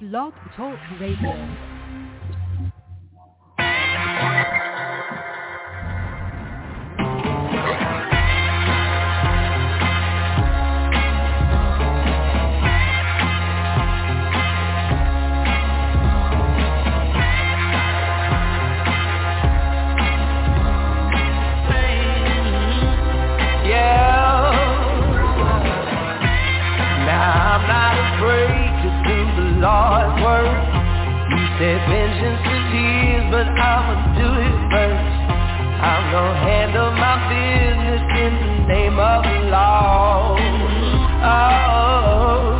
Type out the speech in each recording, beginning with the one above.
Blog Talk Radio. Vengeance is his, but I'ma do it first. I'm gonna handle my business in the name of the law. Oh,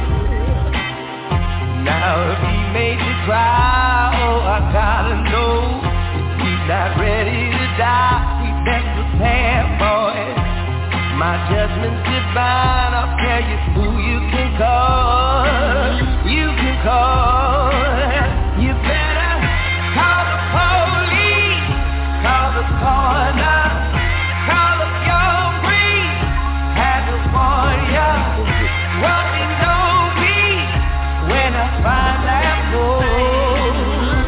now if he made you cry, oh, I gotta know he's not ready to die. He best prepare for it. My judgment's divine. I'll tell you who you can call. You can call. You better call the police, call the coroner, call up your priest, have the warrior, walking on me when I find that boy.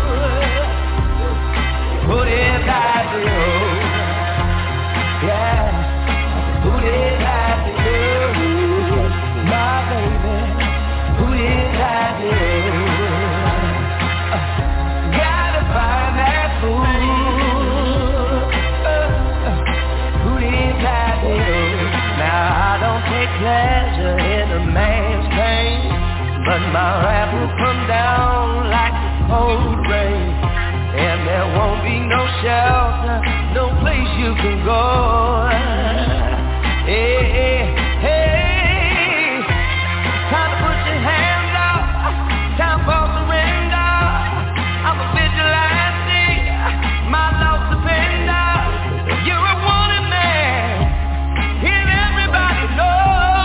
Put it back to you, yeah, put it back to you, my baby, put it back to you. Pleasure in a man's pain, but my wrath will come down like a cold rain, and there won't be no shelter, no place you can go. Hey, hey, hey, time to put your hands up, time for surrender. I'm a vigilante, my love defender. You're a wanted man, and everybody knows.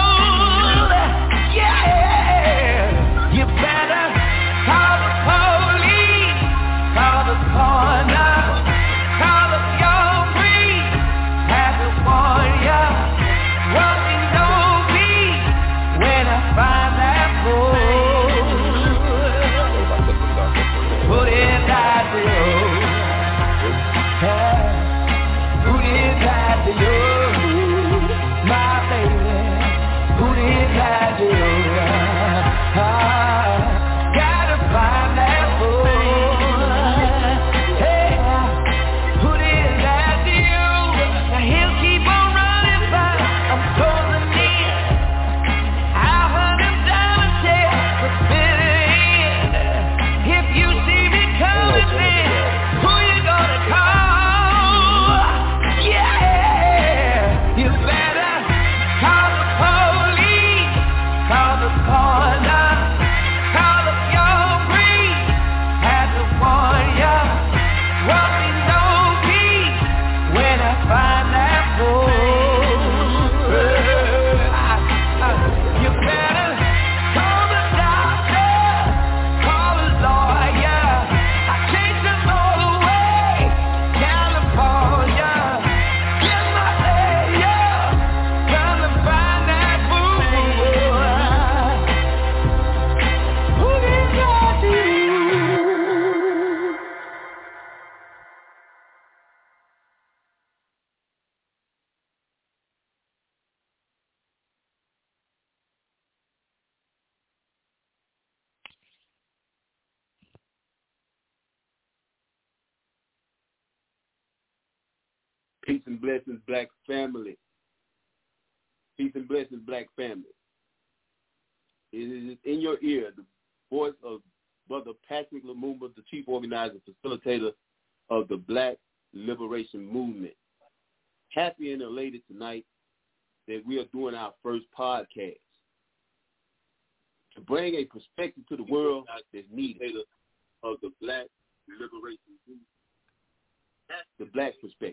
Peace and blessings, black family. Peace and blessings, black family. It is in your ear, the voice of Brother Patrick Lumumba, the chief organizer, facilitator of the Black Liberation Movement. Happy and elated tonight that we are doing our first podcast to bring a perspective to the world that's needed of the Black Liberation Movement. That's the black perspective.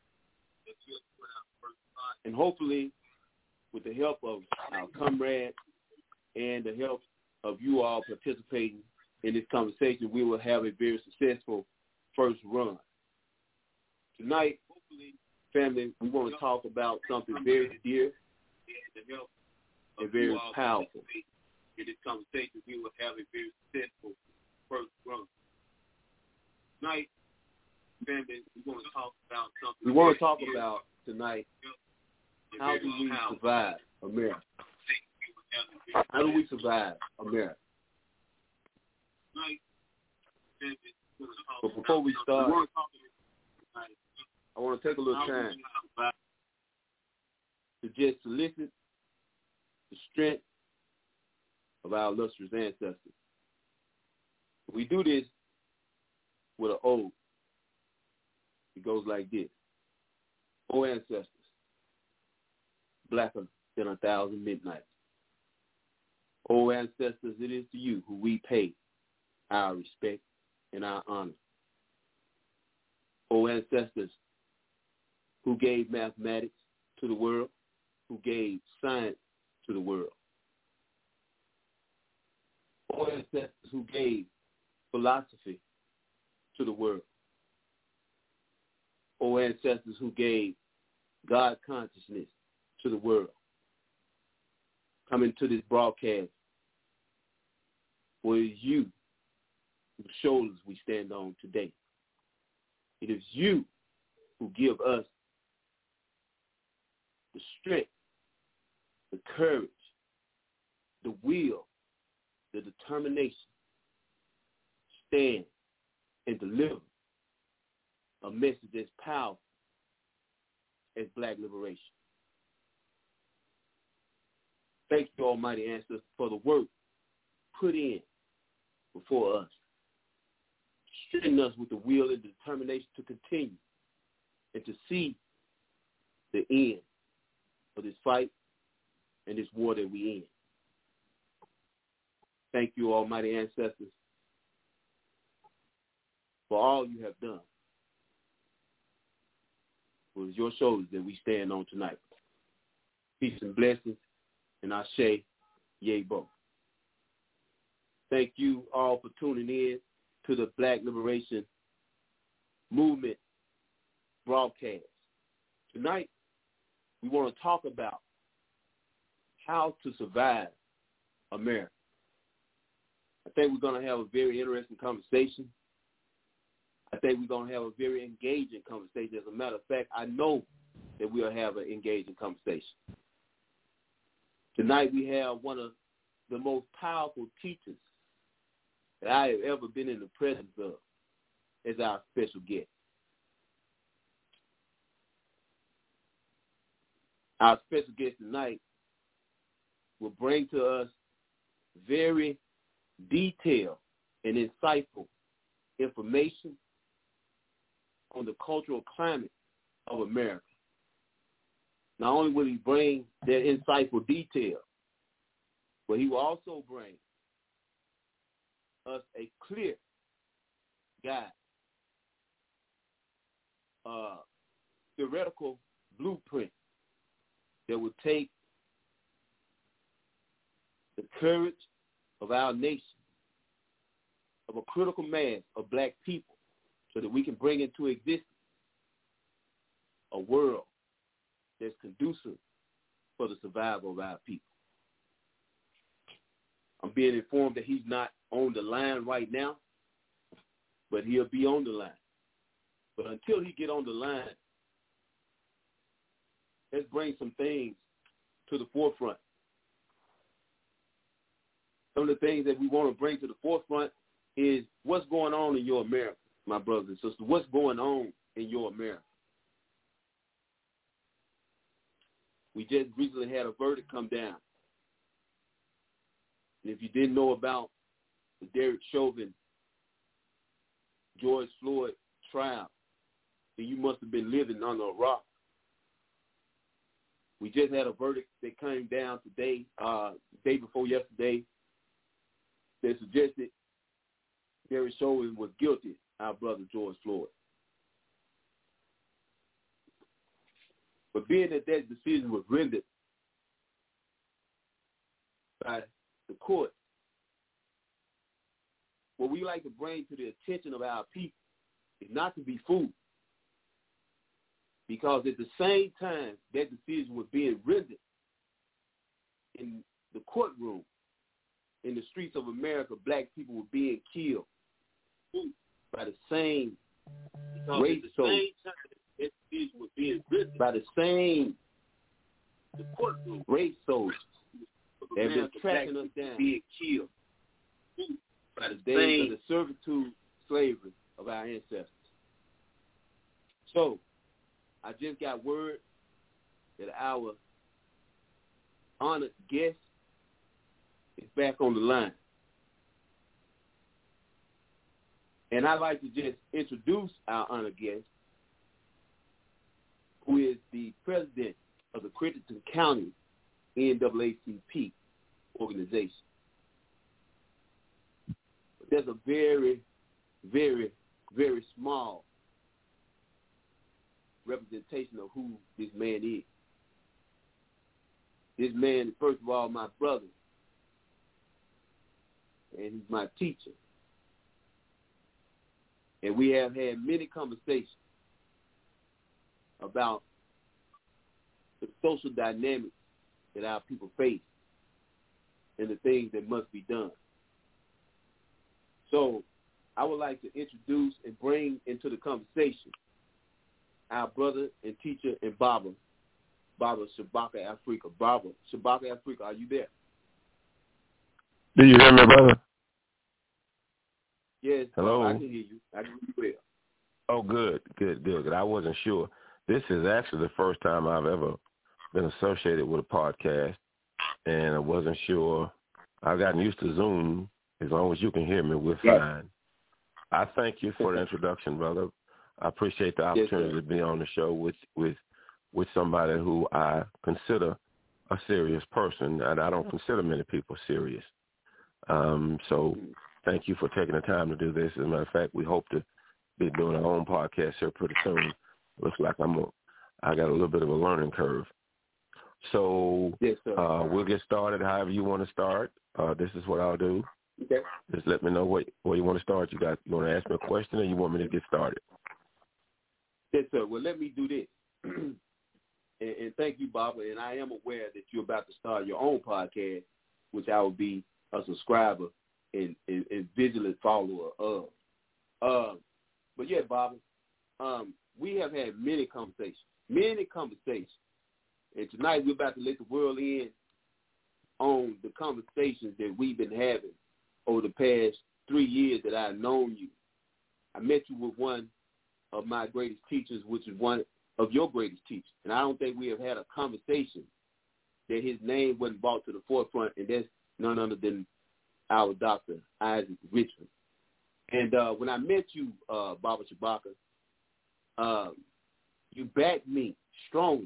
And hopefully, with the help of our comrades and the help of you all participating in this conversation, we will have a very successful first run. Tonight, family, we want to talk about something very dear and very powerful. In this conversation, we will have a very successful We want to talk about tonight, how do we survive America? How do we survive America? But before we start, I want to take a little time to just solicit the strength of our illustrious ancestors. We do this with an ode. It goes like this. O ancestors, blacker than 1,000 midnights. O ancestors, it is to you who we pay our respect and our honor. O ancestors, who gave mathematics to the world, who gave science to the world. O ancestors who gave philosophy to the world. O ancestors who gave God consciousness to the world. Coming to this broadcast, for it is you whose shoulders we stand on today. It is you who give us the strength, the courage, the will, the determination to stand and deliver a message as powerful as Black liberation. Thank you, Almighty Ancestors, for the work put in before us. Strengthen us with the will and determination to continue and to see the end of this fight and this war that we in. Thank you, Almighty Ancestors, for all you have done. It was your shoulders that we stand on tonight. Peace and blessings, and Ashe, Yebo. Thank you all for tuning in to the Black Liberation Movement broadcast. Tonight, we want to talk about how to survive America. I think we're going to have a very interesting conversation. I think we're going to have a very engaging conversation. As a matter of fact, I know that we'll have an engaging conversation. Tonight we have one of the most powerful teachers that I have ever been in the presence of as our special guest. Our special guest tonight will bring to us very detailed and insightful information on the cultural climate of America. Not only will he bring that insightful detail, but he will also bring us a clear guide, theoretical blueprint that will take the courage of our nation, of a critical mass of Black people, so that we can bring into existence a world that's conducive for the survival of our people. I'm being informed that he's not on the line right now, but he'll be on the line. But until he get on the line, let's bring some things to the forefront. Some of the things that we want to bring to the forefront is what's going on in your America, my brothers and sisters. What's going on in your America? We just recently had a verdict come down. And if you didn't know about the Derek Chauvin, George Floyd trial, then you must have been living under a rock. We just had a verdict that came down today, day before yesterday, that suggested Derek Chauvin was guilty, our brother George Floyd. But being that that decision was rendered by the court, what we like to bring to the attention of our people is not to be fooled. Because at the same time that decision was being rendered in the courtroom, in the streets of America, Black people were being killed by the same race soldiers by the same race soldiers that have been tracking us down, being killed by the days of the servitude, slavery of our ancestors. So, I just got word that our honored guest is back on the line. And I'd like to just introduce our honored guest, who is the president of the Crittenden County NAACP organization. But there's a very, very, very small representation of who this man is. This man is, first of all, my brother, and he's my teacher. And we have had many conversations about the social dynamics that our people face and the things that must be done. So I would like to introduce and bring into the conversation our brother and teacher and Baba Shabaka Afrika. Baba Shabaka Afrika, are you there? Do you hear me, brother? Yes. Hello. I can hear you. I can hear you well. Oh, good. I wasn't sure. This is actually the first time I've ever been associated with a podcast, and I wasn't sure. I've gotten used to Zoom. As long as you can hear me, we're fine. I thank you for the introduction, brother. I appreciate the opportunity to be on the show with somebody who I consider a serious person, and I don't consider many people serious. So thank you for taking the time to do this. As a matter of fact, we hope to be doing our own podcast here pretty soon. Looks like I got a little bit of a learning curve. So we'll get started however you want to start. This is what I'll do. Okay. Just let me know where you want to start. You want to ask me a question, or you want me to get started? Yes, sir. Well, let me do this. and thank you, Baba. And I am aware that you're about to start your own podcast, which I will be a subscriber and vigilant follower of. But yeah, Baba, we have had many conversations. And tonight we're about to let the world in on the conversations that we've been having over the past 3 years that I've known you. I met you with one of my greatest teachers, which is one of your greatest teachers. And I don't think we have had a conversation that his name wasn't brought to the forefront, and that's none other than our Dr. Isaac Richmond. And when I met you, Baba Shabaka, you backed me strongly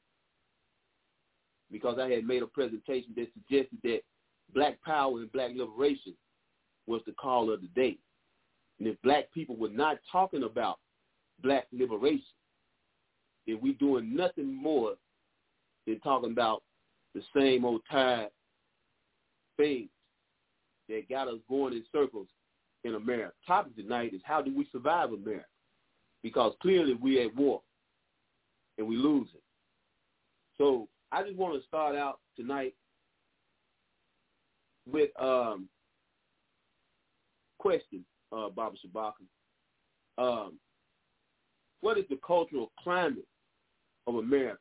because I had made a presentation that suggested that black power and black liberation was the call of the day. And if black people were not talking about black liberation, then we doing nothing more than talking about the same old tired things that got us going in circles in America. Topic tonight is how do we survive America? Because clearly we're at war and we lose it. So I just want to start out tonight with question, Baba Shabaka. What is the cultural climate of America?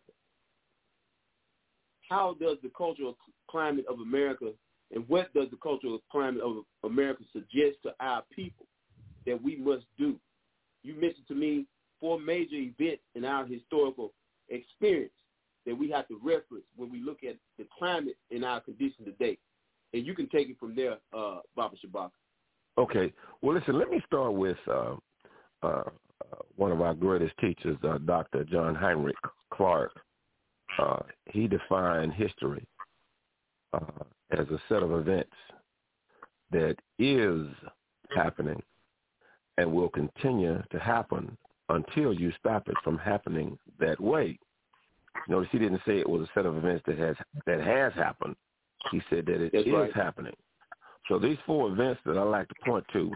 How does the cultural climate of America, and what does the cultural climate of America suggest to our people that we must do? You mentioned to me 4 major events in our historical experience that we have to reference when we look at the climate in our condition today. And you can take it from there, Baba Shabaka. Okay. Well, listen, let me start with one of our greatest teachers, Dr. John Heinrich Clarke. He defined history as a set of events that is happening and will continue to happen until you stop it from happening that way. Notice he didn't say it was a set of events that has happened. He said that it is happening. So these 4 events that I like to point to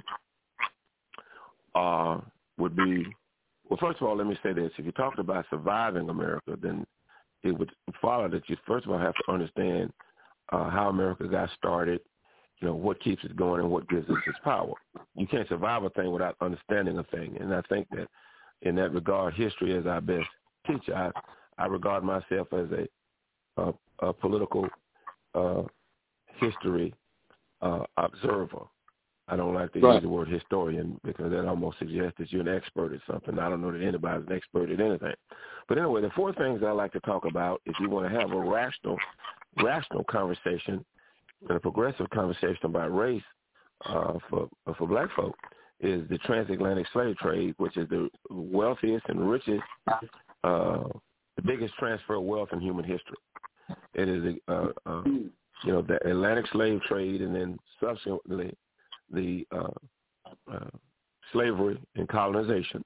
would be, well, first of all, let me say this. If you're talking about surviving America, then it would follow that you first of all have to understand how America got started what keeps it going and what gives us its power. You can't survive a thing without understanding a thing. And I think that in that regard, history is our best teacher. I regard myself as a political history observer. I don't like to use the word historian because that almost suggests that you're an expert at something. I don't know that anybody's an expert at anything. But anyway, the four things I like to talk about, if you want to have a rational conversation and a progressive conversation about race for black folk, is the transatlantic slave trade, which is the wealthiest and richest, the biggest transfer of wealth in human history. It is the Atlantic slave trade, and then subsequently the slavery and colonization.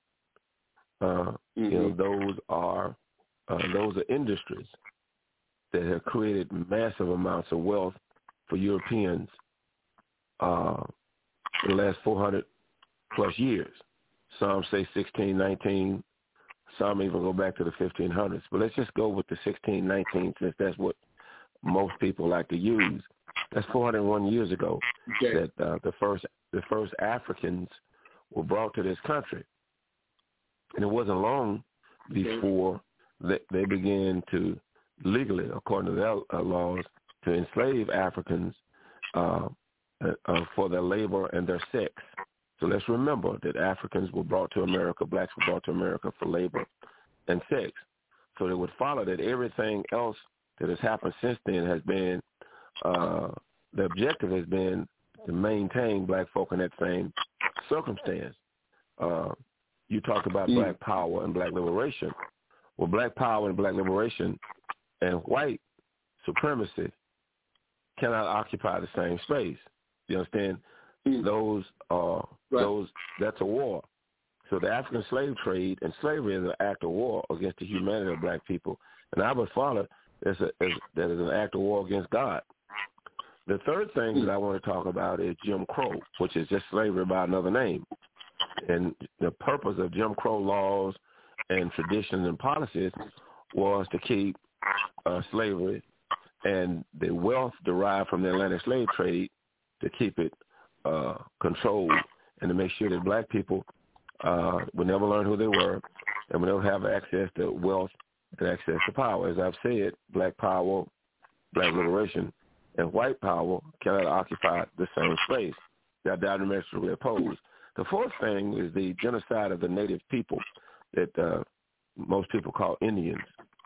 Those are industries that have created massive amounts of wealth for Europeans for the last 400 plus years. Some say 1619, some even go back to the 1500s. But let's just go with the 1619 since that's what most people like to use. That's 401 years ago that the first Africans were brought to this country. And it wasn't long before they began to legally, according to their laws, to enslave Africans for their labor and their sex. So let's remember that Africans were brought to America, blacks were brought to America for labor and sex. So it would follow that everything else that has happened since then has been, the objective has been to maintain black folk in that same circumstance. You talked about black power and black liberation. Well, black power and black liberation and white supremacy cannot occupy the same space. You understand? That's a war. So the African slave trade and slavery is an act of war against the humanity of black people. And I would follow that is an act of war against God. The third thing that I want to talk about is Jim Crow, which is just slavery by another name. And the purpose of Jim Crow laws and traditions and policies was to keep slavery and the wealth derived from the Atlantic slave trade to keep it controlled and to make sure that black people would never learn who they were and would never have access to wealth and access to power. As I've said, black power, black liberation, and white power cannot occupy the same space. They are diametrically opposed. The fourth thing is the genocide of the native people that most people call Indians.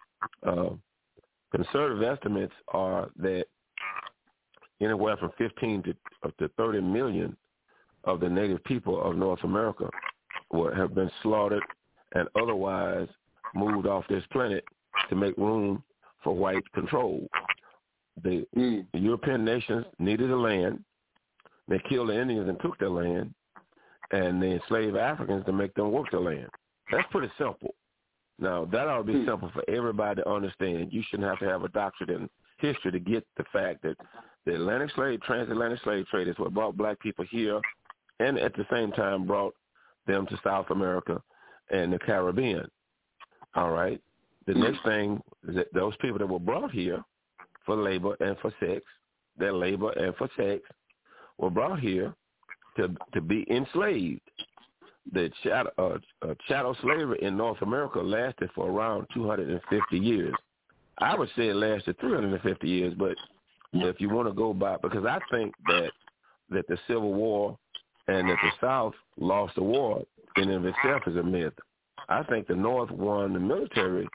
Conservative estimates are that anywhere from 15 to 30 million of the native people of North America have been slaughtered and otherwise moved off this planet to make room for white control. The European nations needed the land. They killed the Indians and took their land, and they enslaved Africans to make them work the land. That's pretty simple. Now, that ought to be simple for everybody to understand. You shouldn't have to have a doctorate in history to get the fact that the transatlantic slave trade is what brought black people here and at the same time brought them to South America and the Caribbean. All right? The next thing is that those people that were brought here for labor and for sex, their labor and for sex, were brought here to be enslaved. The chattel slavery in North America lasted for around 250 years. I would say it lasted 350 years, but if you want to go by, because I think that the Civil War and that the South lost the war in and of itself is a myth. I think the North won the military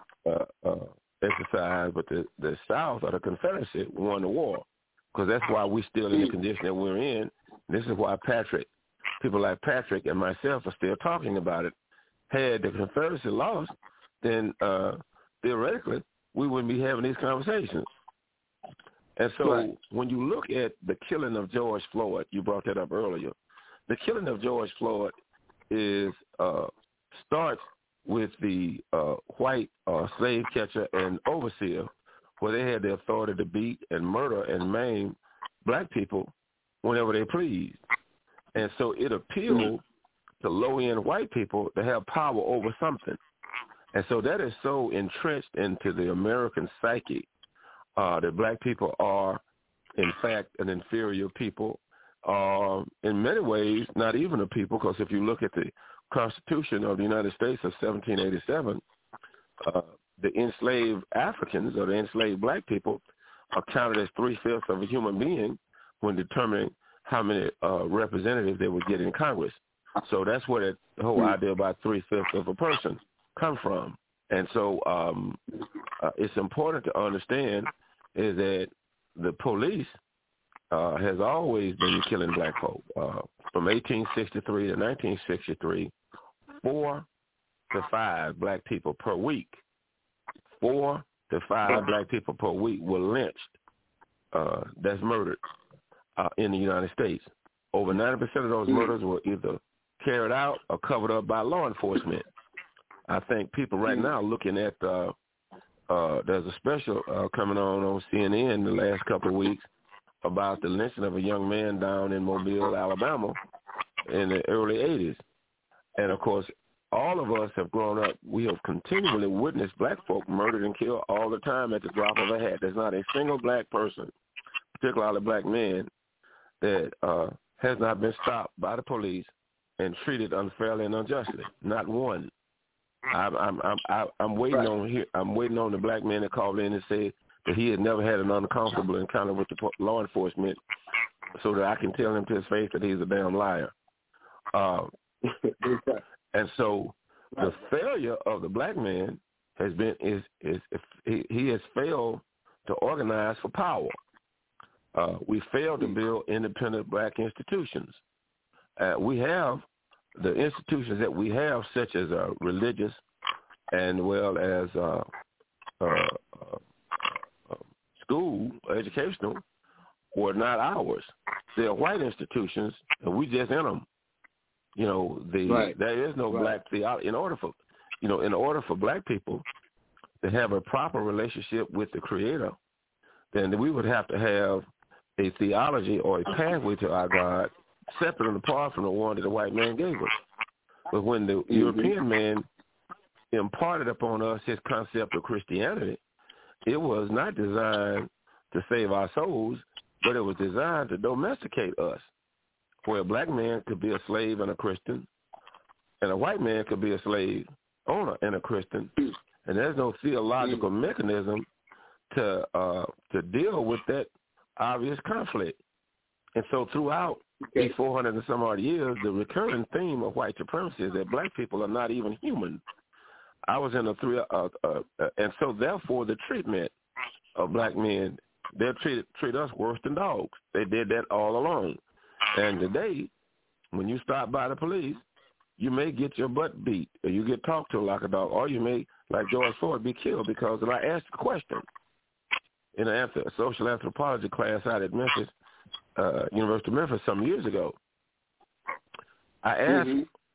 exercise, but the South or the Confederacy won the war, because that's why we're still in the condition that we're in. This is why people like Patrick and myself are still talking about it. Had the Confederacy lost, then theoretically we wouldn't be having these conversations. And so when you look at the killing of George Floyd, you brought that up earlier, the killing of George Floyd starts with the white slave catcher and overseer, where they had the authority to beat and murder and maim black people whenever they pleased. And so it appealed to low-end white people to have power over something. And so that is so entrenched into the American psyche that black people are in fact, an inferior people. In many ways, not even a people, because if you look at the Constitution of the United States of 1787, the enslaved Africans or the enslaved black people are counted as 3/5 of a human being when determining how many representatives they would get in Congress. So that's where the whole idea about 3/5 of a person come from. And so it's important to understand is that the police has always been killing black folk. From 1863 to 1963, 4 to 5 black people per week. 4 to 5 black people per week were lynched. That's murdered in the United States. Over 90% of those murders were either carried out or covered up by law enforcement. I think people right now looking at there's a special coming on CNN the last couple of weeks about the lynching of a young man down in Mobile, Alabama in the early 80s. And, of course, all of us have grown up. We have continually witnessed black folk murdered and killed all the time at the drop of a hat. There's not a single black person, particularly a black man, that has not been stopped by the police and treated unfairly and unjustly. Not one. I'm waiting on here. I'm waiting on the black man that called in and said that he had never had an uncomfortable encounter with the law enforcement, so that I can tell him to his face that he's a damn liar. And so the failure of the black man has been he has failed to organize for power. We failed to build independent black institutions. We have the institutions that we have, such as religious and well as school, educational, were not ours. They're white institutions, and we just in them. You know, there is no black theology. In order for black people to have a proper relationship with the Creator, then we would have to have a theology or a pathway to our God separate and apart from the one that the white man gave us. But when the European man imparted upon us his concept of Christianity, it was not designed to save our souls, but it was designed to domesticate us, where a black man could be a slave and a Christian, and a white man could be a slave owner and a Christian, and there's no theological mechanism to deal with that obvious conflict. And so throughout these 400 and some odd years, the recurring theme of white supremacy is that black people are not even human. I was in and so therefore the treatment of black men, they treat us worse than dogs. They did that all along. And today, when you stop by the police, you may get your butt beat, or you get talked to like a dog, or you may, like George Floyd, be killed because I asked a question in a social anthropology class out at Memphis, University of Memphis, some years ago. I asked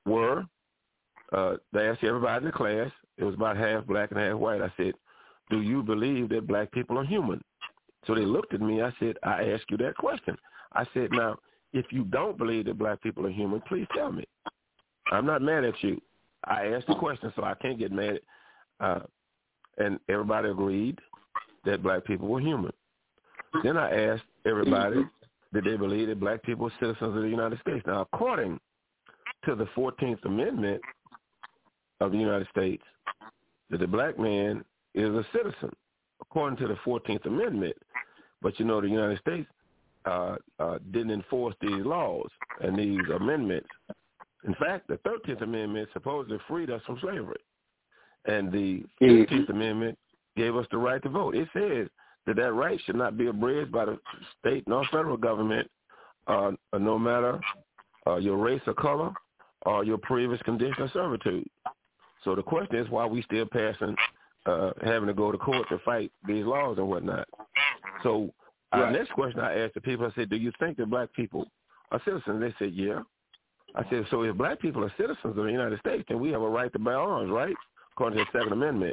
they asked everybody in the class, it was about half black and half white. I said, do you believe that black people are human? So they looked at me. I said, I asked you that question. I said, now, if you don't believe that black people are human, please tell me. I'm not mad at you. I asked the question, so I can't get mad. And everybody agreed that black people were human. Then I asked everybody, did they believe that black people were citizens of the United States? Now, according to the 14th Amendment of the United States, that the black man is a citizen, according to the 14th Amendment. But, you know, the United States didn't enforce these laws and these amendments. In fact, the 13th Amendment supposedly freed us from slavery. And the 15th Amendment gave us the right to vote. It says that right should not be abridged by the state nor federal government, no matter your race or color or your previous condition of servitude. So the question is why we still passing, having to go to court to fight these laws and whatnot. So our next question I asked the people, I said, do you think that black people are citizens? They said, yeah. I said, so if black people are citizens of the United States, then we have a right to bear arms, right? According to the Second Amendment.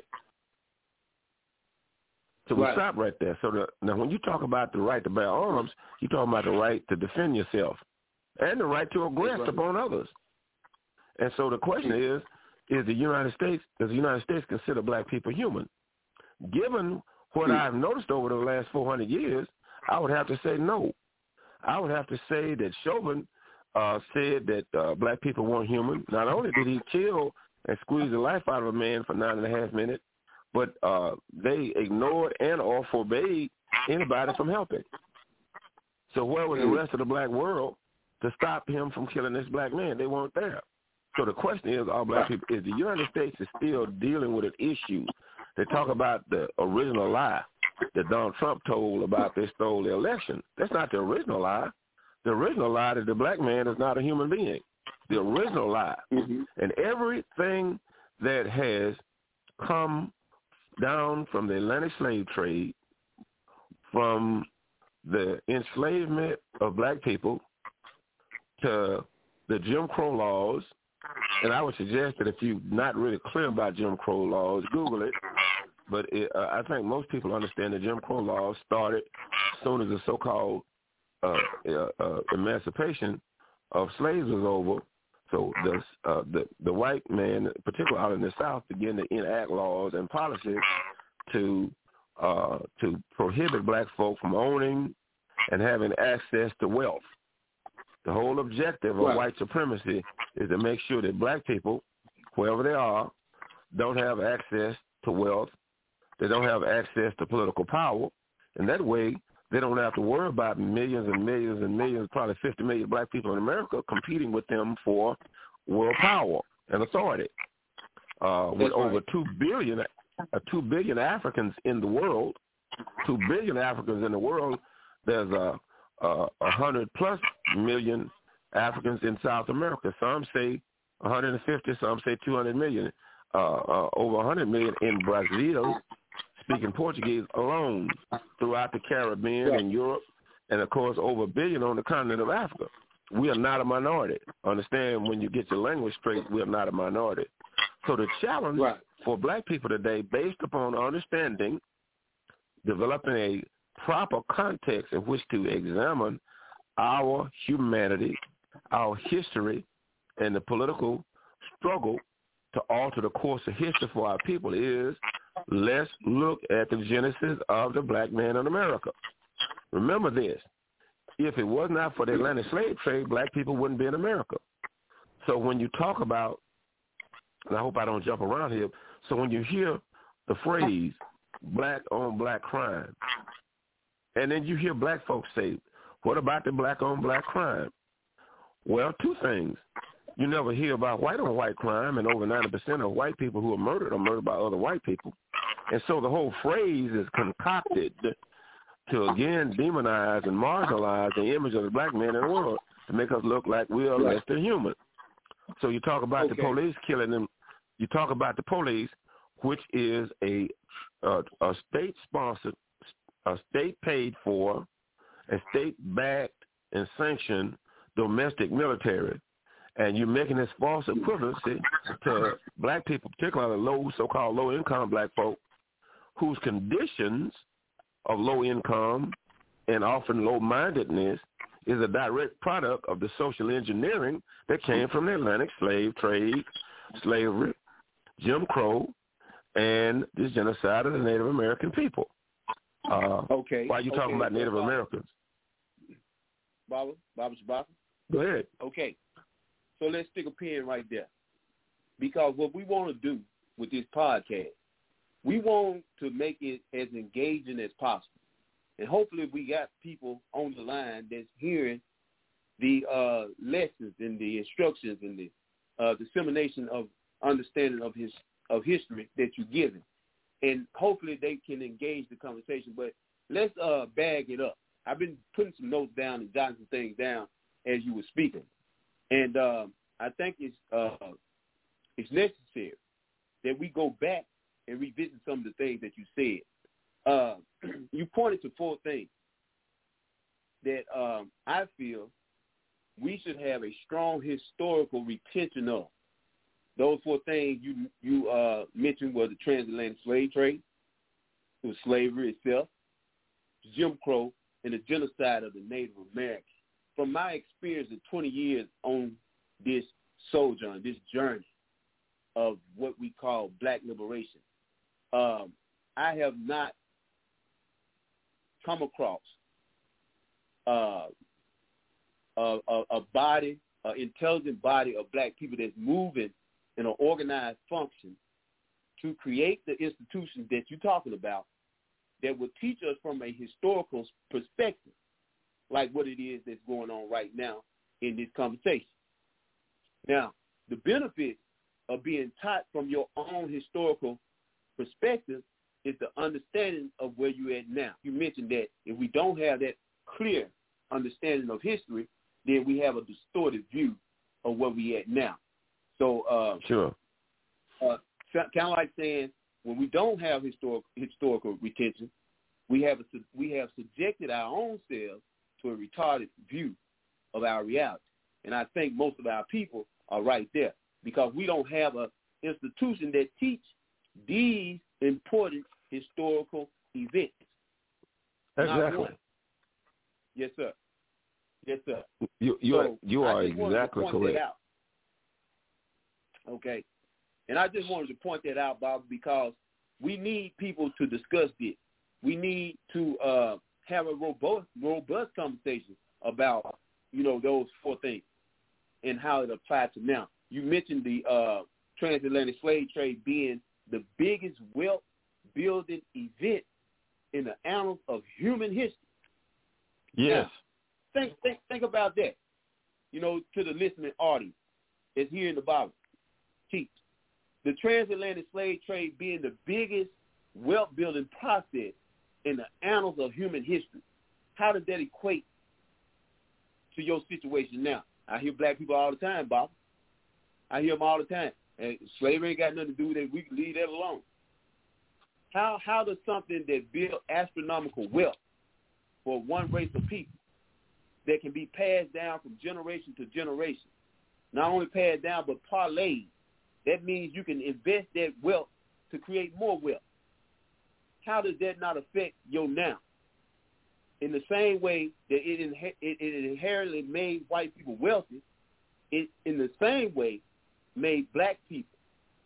So we stop right there. So now when you talk about the right to bear arms, you're talking about the right to defend yourself and the right to aggress upon others. And so the question is does the United States consider black people human? Given what I've noticed over the last 400 years, I would have to say no. I would have to say that Chauvin said that black people weren't human. Not only did he kill and squeeze the life out of a man for 9.5 minutes, but they ignored and or forbade anybody from helping. So where was the rest of the black world to stop him from killing this black man? They weren't there. So the question is, all black people, is the United States is still dealing with an issue. They talk about the original lie that Donald Trump told about they stole the election. That's not the original lie. The original lie is the black man is not a human being. The original lie. Mm-hmm. And everything that has come down from the Atlantic slave trade, from the enslavement of black people to the Jim Crow laws, and I would suggest that if you're not really clear about Jim Crow laws, Google it. But I think most people understand that Jim Crow laws started as soon as the so-called emancipation of slaves was over. So the white man, particularly out in the South, began to enact laws and policies to prohibit black folk from owning and having access to wealth. The whole objective of white supremacy is to make sure that black people, wherever they are, don't have access to wealth. They don't have access to political power. And that way, they don't have to worry about millions and millions and millions, probably 50 million black people in America competing with them for world power and authority. With over 2 billion Africans in the world, 2 billion Africans in the world, there's 100+ million Africans in South America. Some say 150, some say 200 million. Over 100 million in Brazil, speaking Portuguese alone, throughout the Caribbean and Europe, and of course over 1 billion on the continent of Africa. We are not a minority. Understand, when you get your language straight, we are not a minority. So the challenge for black people today, based upon understanding, developing a proper context in which to examine our humanity, our history, and the political struggle to alter the course of history for our people, is let's look at the genesis of the black man in America. Remember this. If it was not for the Atlantic slave trade, black people wouldn't be in America. So when you talk about, and I hope I don't jump around here, so when you hear the phrase black on black crime, and then you hear black folks say, what about the black on black crime? Well, two things. You never hear about white on white crime, and over 90% of white people who are murdered by other white people. And so the whole phrase is concocted to, again, demonize and marginalize the image of the black man in the world to make us look like we are less than human. So you talk about the police killing them. You talk about the police, which is a state-sponsored, a state-paid-for, a state-backed and sanctioned domestic military. And you're making this false equivalency to black people, particularly so-called low-income black folk, whose conditions of low income and often low-mindedness is a direct product of the social engineering that came from the Atlantic slave trade, slavery, Jim Crow, and this genocide of the Native American people. Why are you talking about Native Americans? Baba Shabaka? Go ahead. Okay. So let's stick a pin right there. Because what we want to do with this podcast, we want to make it as engaging as possible. And hopefully we got people on the line that's hearing the lessons and the instructions and the dissemination of understanding of history that you're giving. And hopefully they can engage the conversation. But let's bag it up. I've been putting some notes down and jotting some things down as you were speaking. And I think it's necessary that we go back and revisit some of the things that you said. You pointed to 4 things that I feel we should have a strong historical retention of. Those 4 things you mentioned were the transatlantic slave trade, it was slavery itself, Jim Crow, and the genocide of the Native Americans. From my experience of 20 years on this sojourn, this journey of what we call black liberation, I have not come across body, an intelligent body of black people that's moving in an organized function to create the institutions that you're talking about that will teach us from a historical perspective, like what it is that's going on right now in this conversation. Now, the benefit of being taught from your own historical perspective is the understanding of where you're at now. You mentioned that if we don't have that clear understanding of history, then we have a distorted view of where we're at now. So, sure. Kind of like saying when we don't have historical retention, we have subjected our own selves to a retarded view of our reality. And I think most of our people are right there because we don't have an institution that teach these important historical events. Exactly. Yes, sir. Yes, sir. You are exactly correct. Okay. And I just wanted to point that out, Bob, because we need people to discuss this. We need to have a robust conversation about, those four things and how it applies to now. You mentioned the transatlantic slave trade being the biggest wealth-building event in the annals of human history. Yes. Now, think about that. To the listening audience that's here in the Bible. Teach. The transatlantic slave trade being the biggest wealth-building process in the annals of human history. How does that equate to your situation now? I hear black people all the time, Bob. I hear them all the time. And slavery ain't got nothing to do with it. We can leave that alone. How does something that built astronomical wealth for one race of people that can be passed down from generation to generation, not only passed down but parlayed? That means you can invest that wealth to create more wealth. How does that not affect your now? In the same way that it inherently made white people wealthy, it in the same way made black people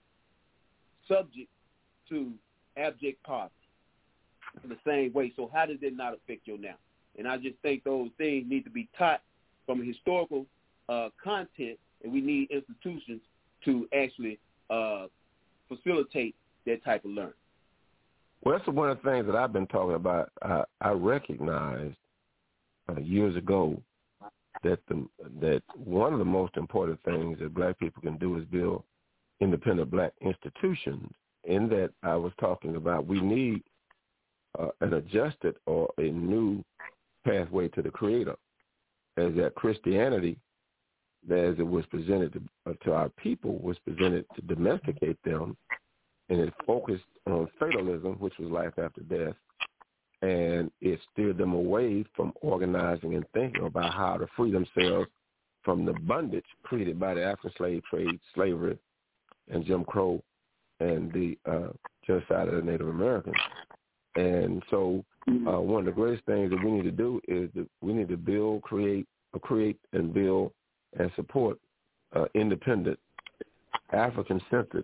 subject to abject poverty in the same way. So how does that not affect your now? And I just think those things need to be taught from a historical content, and we need institutions to actually facilitate that type of learning. Well, that's one of the things that I've been talking about. I recognized years ago that one of the most important things that black people can do is build independent black institutions. In that I was talking about we need an adjusted or a new pathway to the Creator, as that Christianity, as it was presented to our people, was presented to domesticate them, and it focused on fatalism, which was life after death, and it steered them away from organizing and thinking about how to free themselves from the bondage created by the African slave trade, slavery, and Jim Crow, and the genocide of the Native Americans. And so one of the greatest things that we need to do is that we need to build, create and build and support independent, African-centered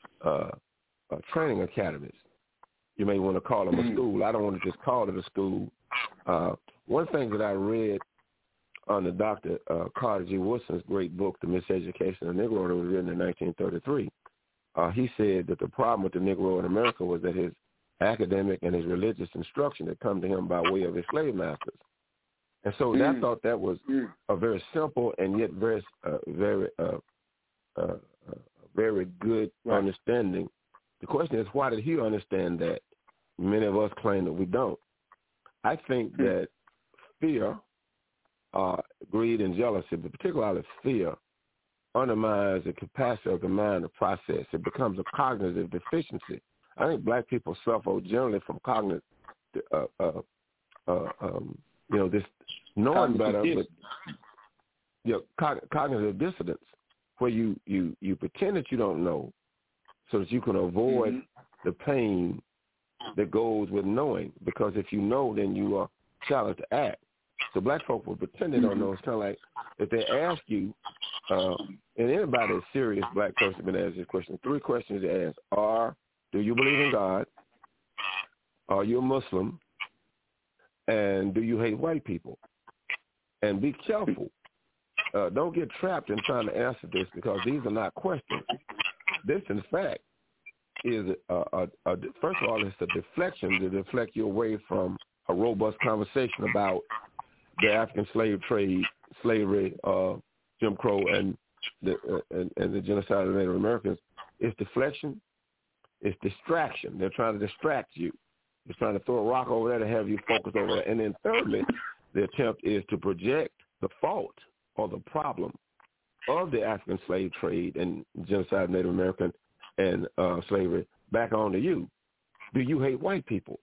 training academies. You may want to call them a school. I don't want to just call it a school. One thing that I read on the Dr. Carter G. Woodson's great book, The Miseducation of the Negro, that was written in 1933, he said that the problem with the Negro in America was that his academic and his religious instruction had come to him by way of his slave masters. And so I thought that was a very simple and yet very good understanding. The question is, why did he understand that? Many of us claim that we don't. I think that fear, greed, and jealousy, but particularly fear, undermines the capacity of the mind to process. It becomes a cognitive deficiency. I think black people suffer generally from cognitive, this knowing better, but cognitive dissonance, where you pretend that you don't know so that you can avoid the pain that goes with knowing, because if you know, then you are challenged to act. So black folk will pretend they don't know. It's kind of like if they ask you, and anybody that's serious black person been asked this question, 3 questions they ask are, do you believe in God? Are you a Muslim? And do you hate white people? And be careful. Don't get trapped in trying to answer this, because these are not questions. This, in fact, is first of all, it's a deflection to deflect you away from a robust conversation about the African slave trade, slavery, Jim Crow, and the genocide of the Native Americans. It's deflection. It's distraction. They're trying to distract you. They're trying to throw a rock over there to have you focus over there. And then thirdly, the attempt is to project the fault or the problem of the African slave trade and genocide of Native American and slavery back onto you. Do you hate white people?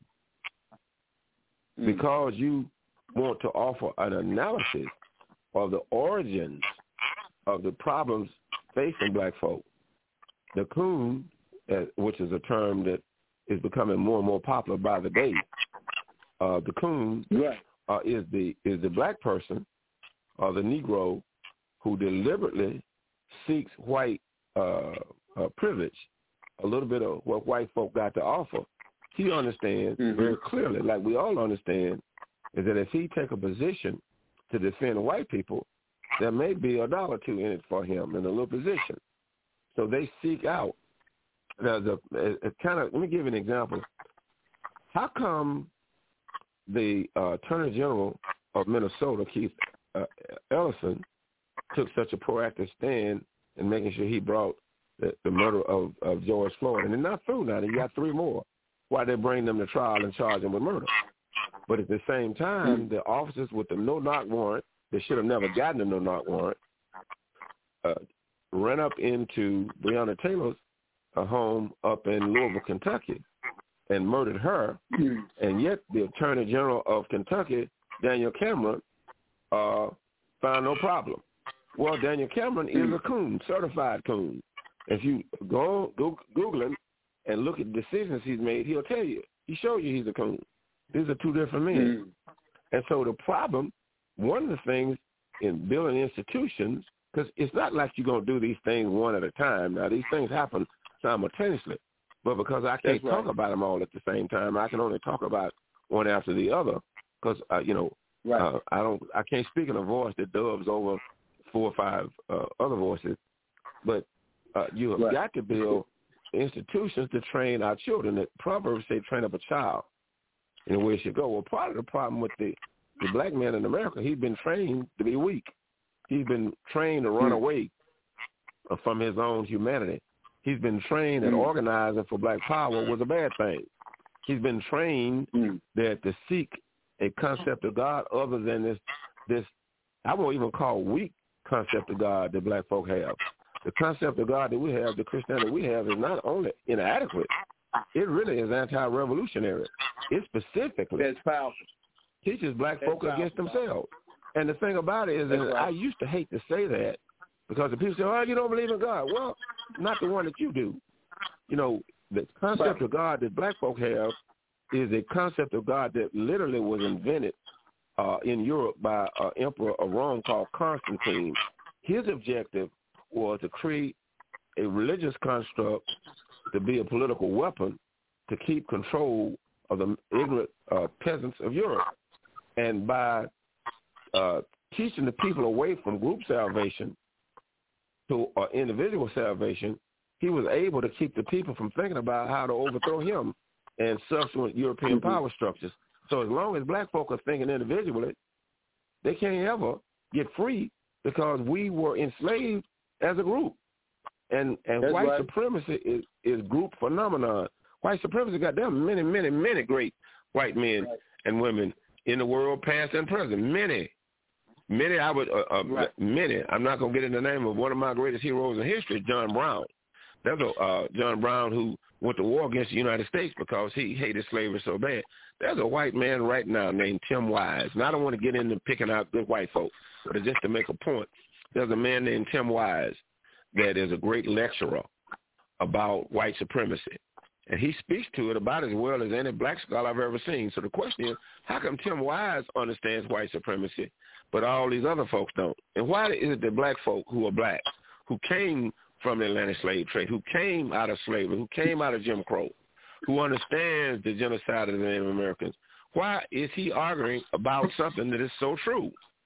Because you want to offer an analysis of the origins of the problems facing black folk. The coon, which is a term that is becoming more and more popular by the day, the coon is the black person or the Negro who deliberately seeks white privilege, a little bit of what white folk got to offer. He understands very clearly, like we all understand, is that if he take a position to defend white people, there may be $1 or $2 in it for him in a little position. So they seek out. Let me give you an example. How come the Attorney General of Minnesota, Keith Ellison, took such a proactive stand in making sure he brought the murder of George Floyd? And they're not through now. They got 3 more. Why they bring them to trial and charge them with murder? But at the same time, the officers with the no-knock warrant, they should have never gotten a no-knock warrant, ran up into Breonna Taylor's home up in Louisville, Kentucky, and murdered her. And yet the Attorney General of Kentucky, Daniel Cameron, found no problem. Well, Daniel Cameron is a coon, certified coon. If you go Google him and look at decisions he's made, he'll tell you. He showed you he's a coon. These are 2 different men. And so the problem, one of the things in building institutions, because it's not like you're going to do these things one at a time. Now, these things happen simultaneously. But because I can't talk about them all at the same time, I can only talk about one after the other because, I can't speak in a voice that dubs over 4 or 5 other voices. But you have got to build institutions to train our children. That Proverbs say, train up a child in the way it should go. Well, part of the problem with the black man in America, he's been trained to be weak. He's been trained to run away from his own humanity. He's been trained that organizing for black power was a bad thing. He's been trained that to seek a concept of God other than this I won't even call weak concept of God that black folk have. The concept of God that we have, the Christianity we have, is not only inadequate, it really is anti-revolutionary. It specifically teaches black folk against themselves. And the thing about it is, and I used to hate to say that, because the people say, oh, you don't believe in God. Well, not the one that you do. You know, the concept of God that black folk have is a concept of God that literally was invented in Europe by an emperor of Rome called Constantine. His objective was to create a religious construct to be a political weapon to keep control of the ignorant peasants of Europe. And by teaching the people away from group salvation to individual salvation, he was able to keep the people from thinking about how to overthrow him and subsequent European power structures. So as long as black folk are thinking individually, they can't ever get free because we were enslaved as a group. And white supremacy is group phenomenon. White supremacy got them many great white men and women in the world, past and present. Many. I'm not going to get into the name of one of my greatest heroes in history, John Brown. There's a John Brown who went to war against the United States because he hated slavery so bad. There's a white man right now named Tim Wise. And I don't want to get into picking out good white folks, but just to make a point, there's a man named Tim Wise that is a great lecturer about white supremacy. And he speaks to it about as well as any black scholar I've ever seen. So the question is, how come Tim Wise understands white supremacy, but all these other folks don't? And why is it that black folk who are black, who came from the Atlantic slave trade, who came out of slavery, who came out of Jim Crow, who understands the genocide of the Native Americans, why is he arguing about something that is so true?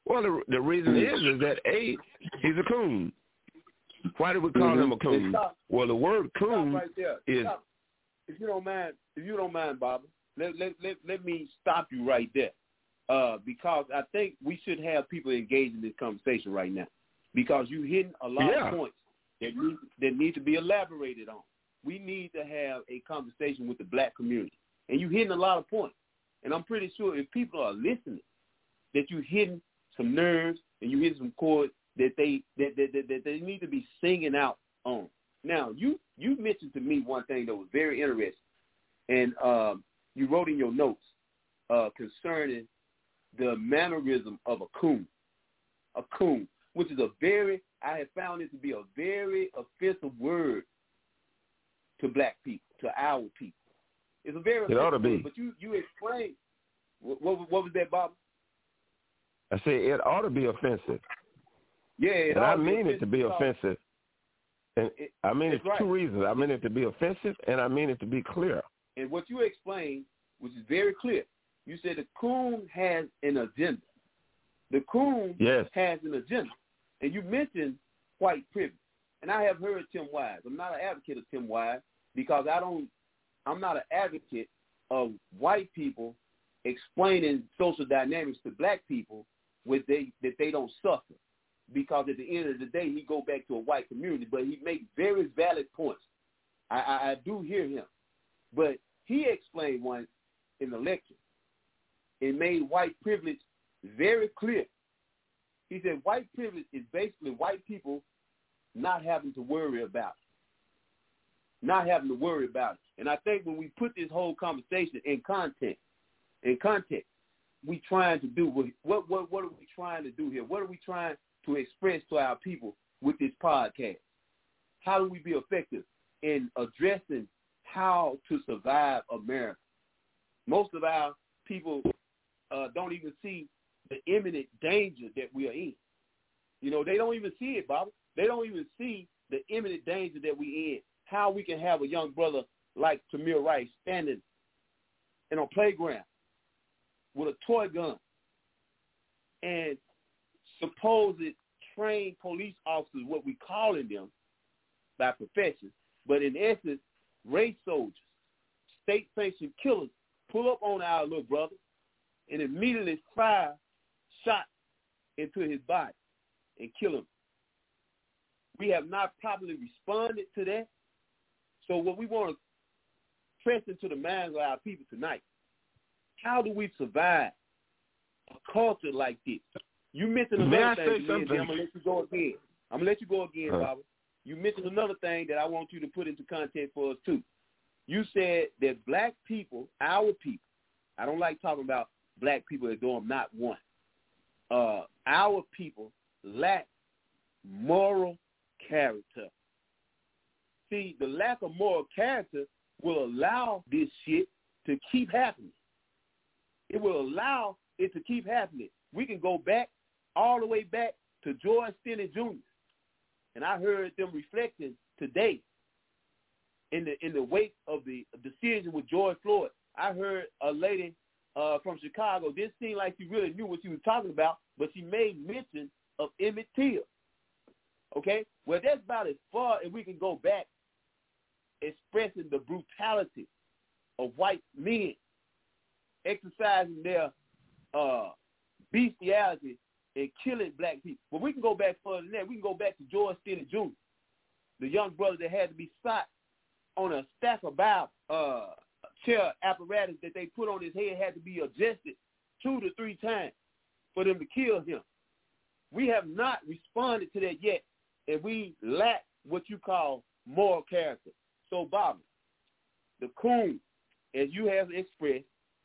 Well, the reason is that A, he's a coon. Why do we call him a coon? Well, the word coon right there. is. Stop. If you don't mind, Bobby, let me stop you right there, because I think we should have people engaged in this conversation right now, because you're hitting a lot of points that need to be elaborated on. We need to have a conversation with the black community, and you're hitting a lot of points. And I'm pretty sure if people are listening, that you're hitting some nerves and you're hitting some chords that they need to be singing out on. Now, you mentioned to me one thing that was very interesting, and you wrote in your notes concerning the mannerism of a coon, which is I have found it to be a very offensive word to black people, to our people. It's a very offensive word, but you explained, what was that, Bob? I say it ought to be offensive. Yeah, and I mean it to be offensive. And I mean it for two reasons. I mean it to be offensive, and I mean it to be clear. And what you explained, which is very clear, you said the coon has an agenda. The coon has an agenda. And you mentioned white privilege. And I have heard Tim Wise. I'm not an advocate of Tim Wise because I'm not an advocate of white people explaining social dynamics to black people that they don't suffer. Because at the end of the day, he go back to a white community, but he makes very valid points. I do hear him. But he explained one in the lecture and made white privilege very clear. He said white privilege is basically white people not having to worry about it. And I think when we put this whole conversation in context, we trying to do what are we trying to do here? What are we trying to express to our people with this podcast? How do we be effective in addressing how to survive America? Most of our people don't even see the imminent danger that we are in. You know, they don't even see it, Bobby. They don't even see the imminent danger that we in. How we can have a young brother like Tamir Rice standing in a playground with a toy gun and supposed trained police officers, what we calling them by profession, but in essence, race soldiers, state-sanctioned killers, pull up on our little brother and immediately fire shots into his body and kill him. We have not properly responded to that. So what we want to press into the minds of our people tonight, how do we survive a culture like this? You mentioned another thing. I'm going to let you go again. I'm going to let you go again, Bobby. You mentioned another thing that I want you to put into context for us, too. You said that black people, our people, I don't like talking about black people as though I'm not one. Our people lack moral character. See, the lack of moral character will allow this shit to keep happening. It will allow it to keep happening. We can go back, all the way back to George Stinney Jr. And I heard them reflecting today in the wake of the decision with George Floyd. I heard a lady from Chicago, didn't seem like she really knew what she was talking about, but she made mention of Emmett Till. Okay? Well, that's about as far as we can go back expressing the brutality of white men exercising their bestiality and killing black people. But we can go back further than that. We can go back to George Stinney Jr., the young brother that had to be shot on a stack of Bible. Chair apparatus that they put on his head had to be adjusted 2 to 3 times for them to kill him. We have not responded to that yet, and we lack what you call moral character. So, Bobby, the coon, as you have expressed,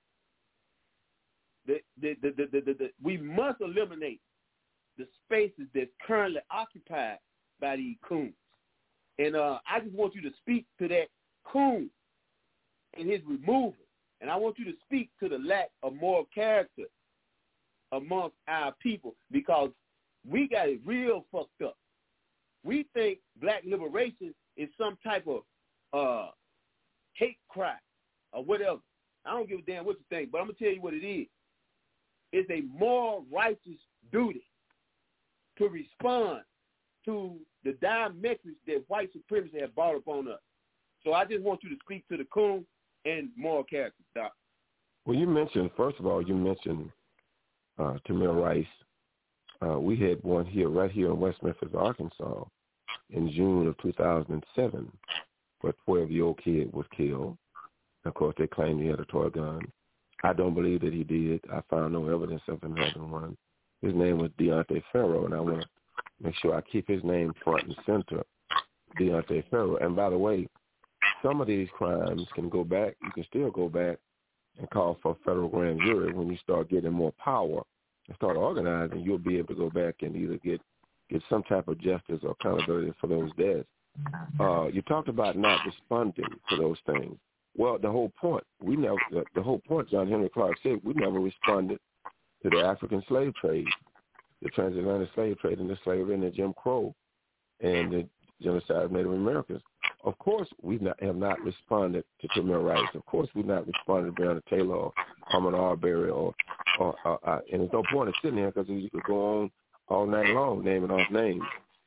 we must eliminate the spaces that's currently occupied by these coons. And I just want you to speak to that coon and his removal. And I want you to speak to the lack of moral character amongst our people, because we got it real fucked up. We think black liberation is some type of hate crime or whatever. I don't give a damn what you think, but I'm going to tell you what it is. It's a moral, righteous duty to respond to the dire message that white supremacy has brought upon us. So I just want you to speak to the coon and moral character, Doc. Well, first of all, you mentioned Tamir Rice. We had one right here in West Memphis, Arkansas, in June of 2007, where a 12-year-old kid was killed. Of course, they claimed he had a toy gun. I don't believe that he did. I found no evidence of him having one. His name was Deontay Farrow, and I want to make sure I keep his name front and center, Deontay Farrow. And by the way, some of these crimes can go back. You can still go back and call for a federal grand jury. When you start getting more power and start organizing, you'll be able to go back and either get some type of justice or accountability for those deaths. You talked about not responding to those things. Well, the whole point, John Henry Clark said, we never responded to the African slave trade, the transatlantic slave trade, and the slavery and the Jim Crow and the genocide of Native Americans. Of course, we have not responded to Tamir Rice. Of course, we've not responded to Breonna Taylor or Ahmaud Arbery, and there's no point in sitting here because you could go on all night long naming off names.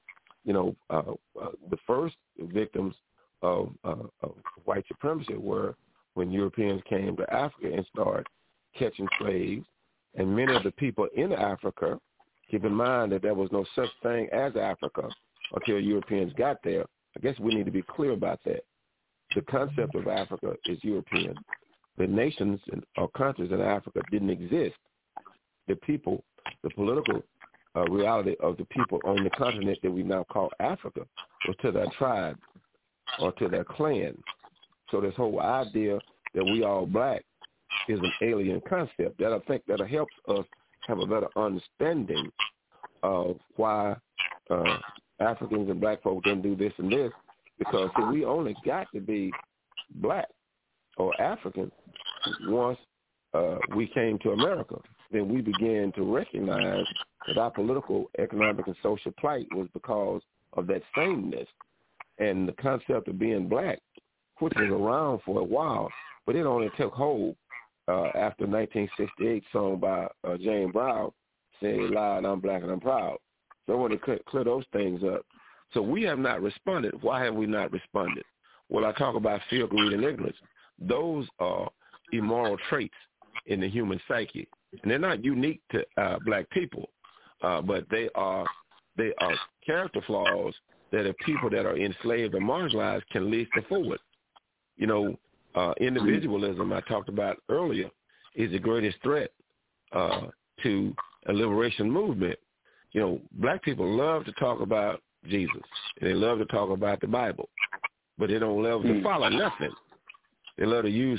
The first victims of white supremacy were when Europeans came to Africa and started catching slaves. And many of the people in Africa, keep in mind that there was no such thing as Africa until Europeans got there. I guess we need to be clear about that. The concept of Africa is European. The nations or countries in Africa didn't exist. The people, the political reality of the people on the continent that we now call Africa was to their tribe or to their clan. So this whole idea that we all black is an alien concept. That I think that helps us have a better understanding of why Africans and black folk didn't do this and this, because we only got to be black or African once we came to America. Then we began to recognize that our political, economic, and social plight was because of that sameness. And the concept of being black, which was around for a while, but it only took hold after 1968 song by James Brown, saying loud, I'm black and I'm proud. So I want to clear those things up. So we have not responded. Why have we not responded? Well, I talk about fear, greed, and ignorance. Those are immoral traits in the human psyche. And they're not unique to black people, but they are character flaws that if people that are enslaved or marginalized can lead forward. Individualism I talked about earlier is the greatest threat to a liberation movement. Black people love to talk about Jesus, and they love to talk about the Bible, but they don't love to follow nothing. They love to use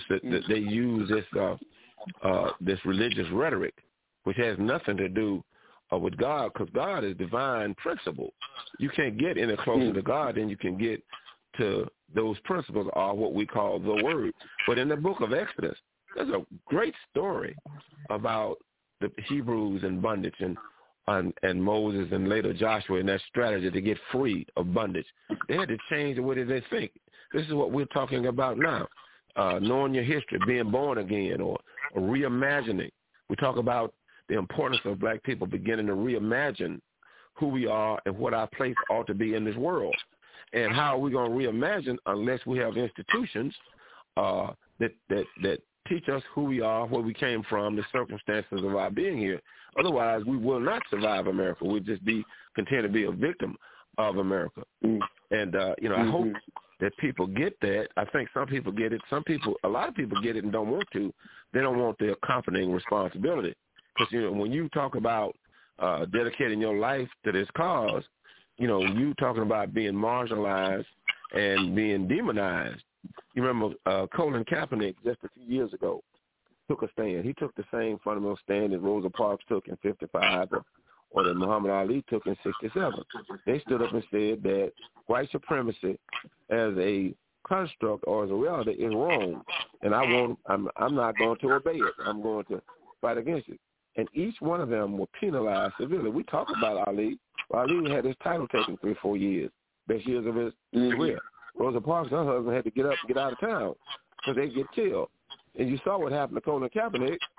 this religious rhetoric, which has nothing to do with God, because God is divine principle. You can't get any closer to God than you can get to those principles, are what we call the Word. But in the book of Exodus, there's a great story about the Hebrews in bondage and Moses and later Joshua and that strategy to get free of bondage. They had to change the way that they think. This is what we're talking about now, knowing your history, being born again, or reimagining. We talk about the importance of black people beginning to reimagine who we are and what our place ought to be in this world. And how are we going to reimagine unless we have institutions that teach us who we are, where we came from, the circumstances of our being here. Otherwise, we will not survive America. We'll just continue to be a victim of America. And, I hope that people get that. I think some people get it. A lot of people get it and don't want to. They don't want the accompanying responsibility. Because, when you talk about dedicating your life to this cause, you talking about being marginalized and being demonized. You remember Colin Kaepernick just a few years ago took a stand. He took the same fundamental stand that Rosa Parks took in 55 or that Muhammad Ali took in 67. They stood up and said that white supremacy as a construct or as a reality is wrong, and I'm not going to obey it. I'm going to fight against it. And each one of them were penalized severely. We talk about Ali. Ali had his title taken 3-4 years, best years of his career. Rosa Parks, her husband, had to get up and get out of town because they get killed. And you saw what happened to Colin Kaepernick.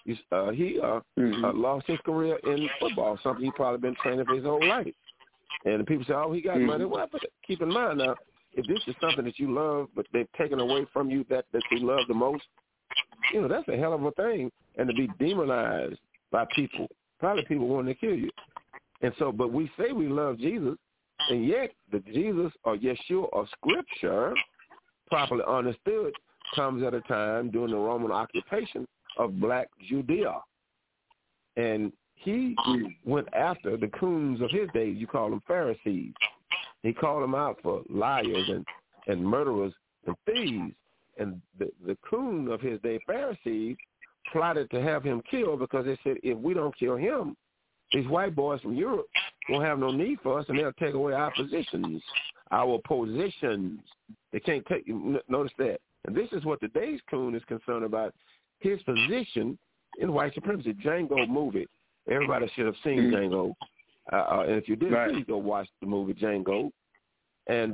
He lost his career in football, something he's probably been training for his whole life. And people say, oh, he got money. Well, but keep in mind now, if this is something that you love, but they've taken away from you that you love the most, that's a hell of a thing. And to be demonized by people, probably people wanting to kill you. And so, but we say we love Jesus, and yet the Jesus or Yeshua of Scripture, properly understood, comes at a time during the Roman occupation of black Judea. And he went after the coons of his days. You call them Pharisees. He called them out for liars and murderers and thieves. And the coon of his day, Pharisees, plotted to have him killed because they said, if we don't kill him, these white boys from Europe won't have no need for us, and they'll take away our positions, our positions. They can't take, notice that. And this is what today's coon is concerned about, his position in white supremacy. Django movie. Everybody should have seen Django. And if you didn't see, go watch the movie Django. And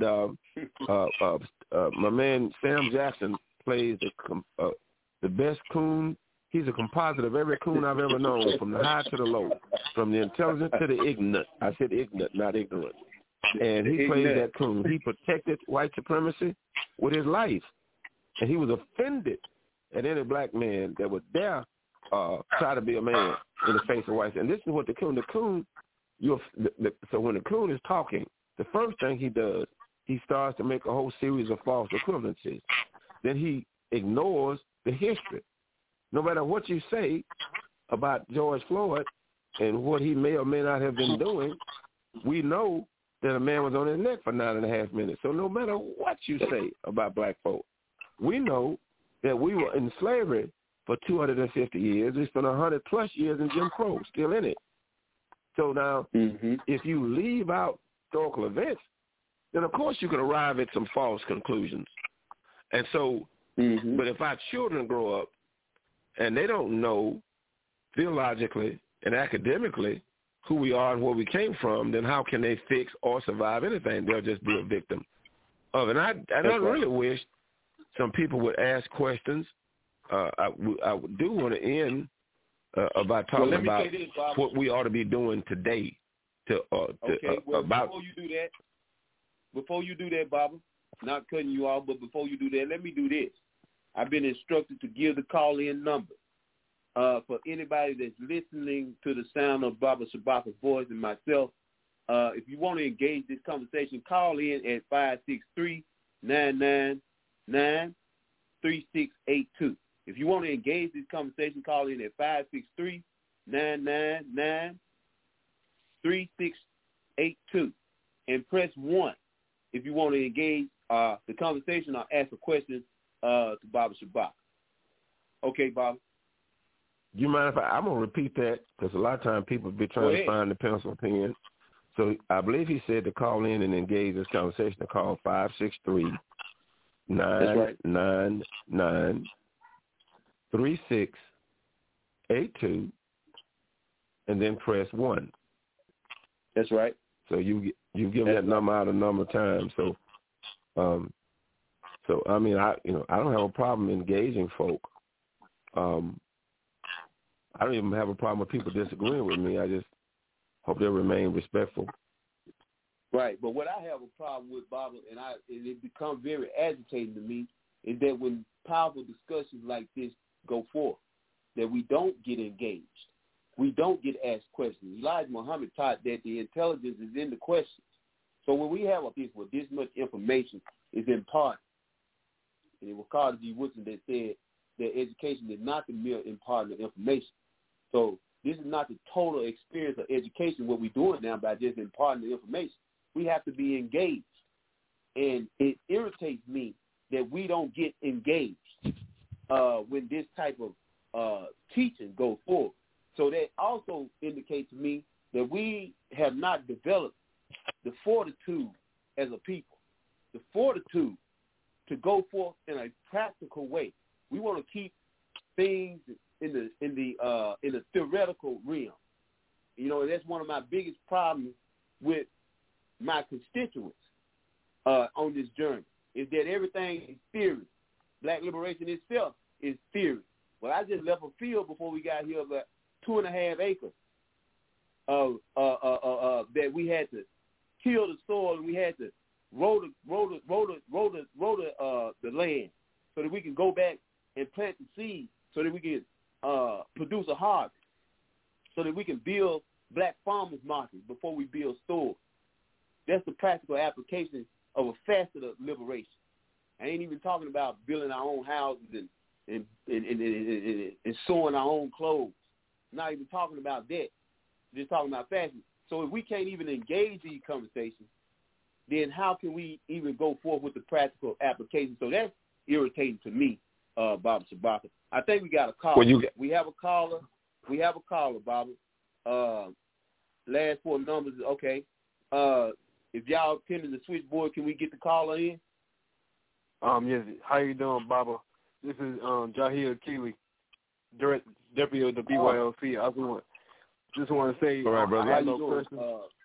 my man Sam Jackson plays the best coon. He's a composite of every coon I've ever known, from the high to the low, from the intelligent to the ignorant. I said ignorant, not ignorant. And he played that coon. He protected white supremacy with his life. And he was offended at any black man that would dare try to be a man in the face of whites. And this is what the coon, so when the coon is talking, the first thing he does, he starts to make a whole series of false equivalencies. Then he ignores the history. No matter what you say about George Floyd and what he may or may not have been doing, we know that a man was on his neck for 9.5 minutes. So no matter what you say about black folk, we know that we were in slavery for 250 years. We spent 100+ years in Jim Crow, still in it. So now, if you leave out historical events, then of course you can arrive at some false conclusions. And so, but if our children grow up and they don't know theologically and academically who we are and where we came from, then how can they fix or survive anything? They'll just be a victim of it. And I really wish some people would ask questions. I do want to end about talking about what we ought to be doing today. Before you do that, Baba, not cutting you off, but before you do that, let me do this. I've been instructed to give the call-in number for anybody that's listening to the sound of Baba Shabaka's voice and myself. If you want to engage this conversation, call in at 563-999-3682. If you want to engage this conversation, call in at 563-999-3682 and press 1 if you want to engage the conversation or ask a question to Baba Shabaka. Okay, Bob? Do you mind if I'm going to repeat that? Because a lot of times people be trying to find the pencil and pen. So I believe he said to call in and engage this conversation, to call 563-999-3682, and then press 1. That's right. So you give that number out a number of times. So I mean, I don't have a problem engaging folk. I don't even have a problem with people disagreeing with me. I just hope they remain respectful. Right, but what I have a problem with, Baba, and it becomes very agitating to me, is that when powerful discussions like this go forth, that we don't get engaged. We don't get asked questions. Elijah Muhammad taught that the intelligence is in the questions. So when we have this with this much information is imparted, and it was Carter G. Woodson that said that education is not the mere imparting of information. So this is not the total experience of education, what we're doing now by just imparting the information. We have to be engaged. And it irritates me that we don't get engaged when this type of teaching goes forward. So that also indicates to me that we have not developed the fortitude as a people, the fortitude to go forth in a practical way. We want to keep things in the theoretical realm. You know, that's one of my biggest problems with my constituents on this journey, is that everything is theory. Black liberation itself is theory. Well, I just left a field before we got here about 2.5 acres that we had to kill the soil, and we had to roll the land so that we can go back and plant the seed, so that we can produce a harvest, so that we can build black farmers markets before we build stores. That's the practical application of a facet of liberation. I ain't even talking about building our own houses and sewing our own clothes. Not even talking about that. Just talking about fashion. So if we can't even engage these conversations, then how can we even go forth with the practical application? So that's irritating to me, Baba Shabaka. I think we got a caller. We have a caller. Baba. Last 4 numbers, okay. If y'all attending the switchboard, can we get the caller in? Yes. How you doing, Baba? This is Jahir Keeley, deputy of the BYLC. I just want to say, all right, brother. I have no question.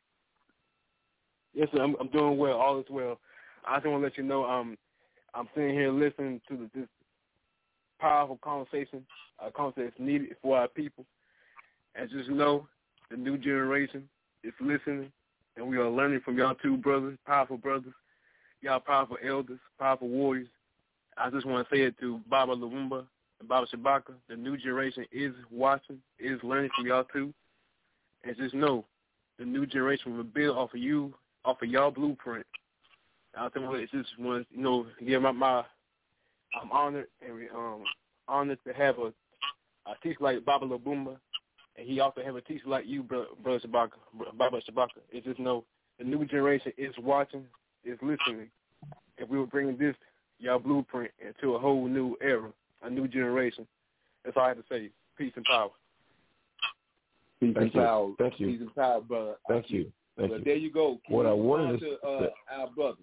Yes, sir, I'm doing well. All is well. I just want to let you know I'm sitting here listening to this powerful conversation, a conversation needed for our people. And just know the new generation is listening, and we are learning from y'all two brothers, powerful brothers, y'all powerful elders, powerful warriors. I just want to say it to Baba Lumumba and Baba Shabaka. The new generation is watching, is learning from y'all too. And just know the new generation will build off of you, off of y'all blueprint. I just want to, give I'm honored and honored to have a teacher like Baba Lumumba, and he also have a teacher like you, Brother Shabaka, Baba Shabaka. It's just know the new generation is watching, is listening, and we will bring this, y'all blueprint, into a whole new era, a new generation. That's all I have to say. Peace and power. Peace and power. Thank you. Peace and power, brother. Thank you. There you go. Can what you I wanted to our brother?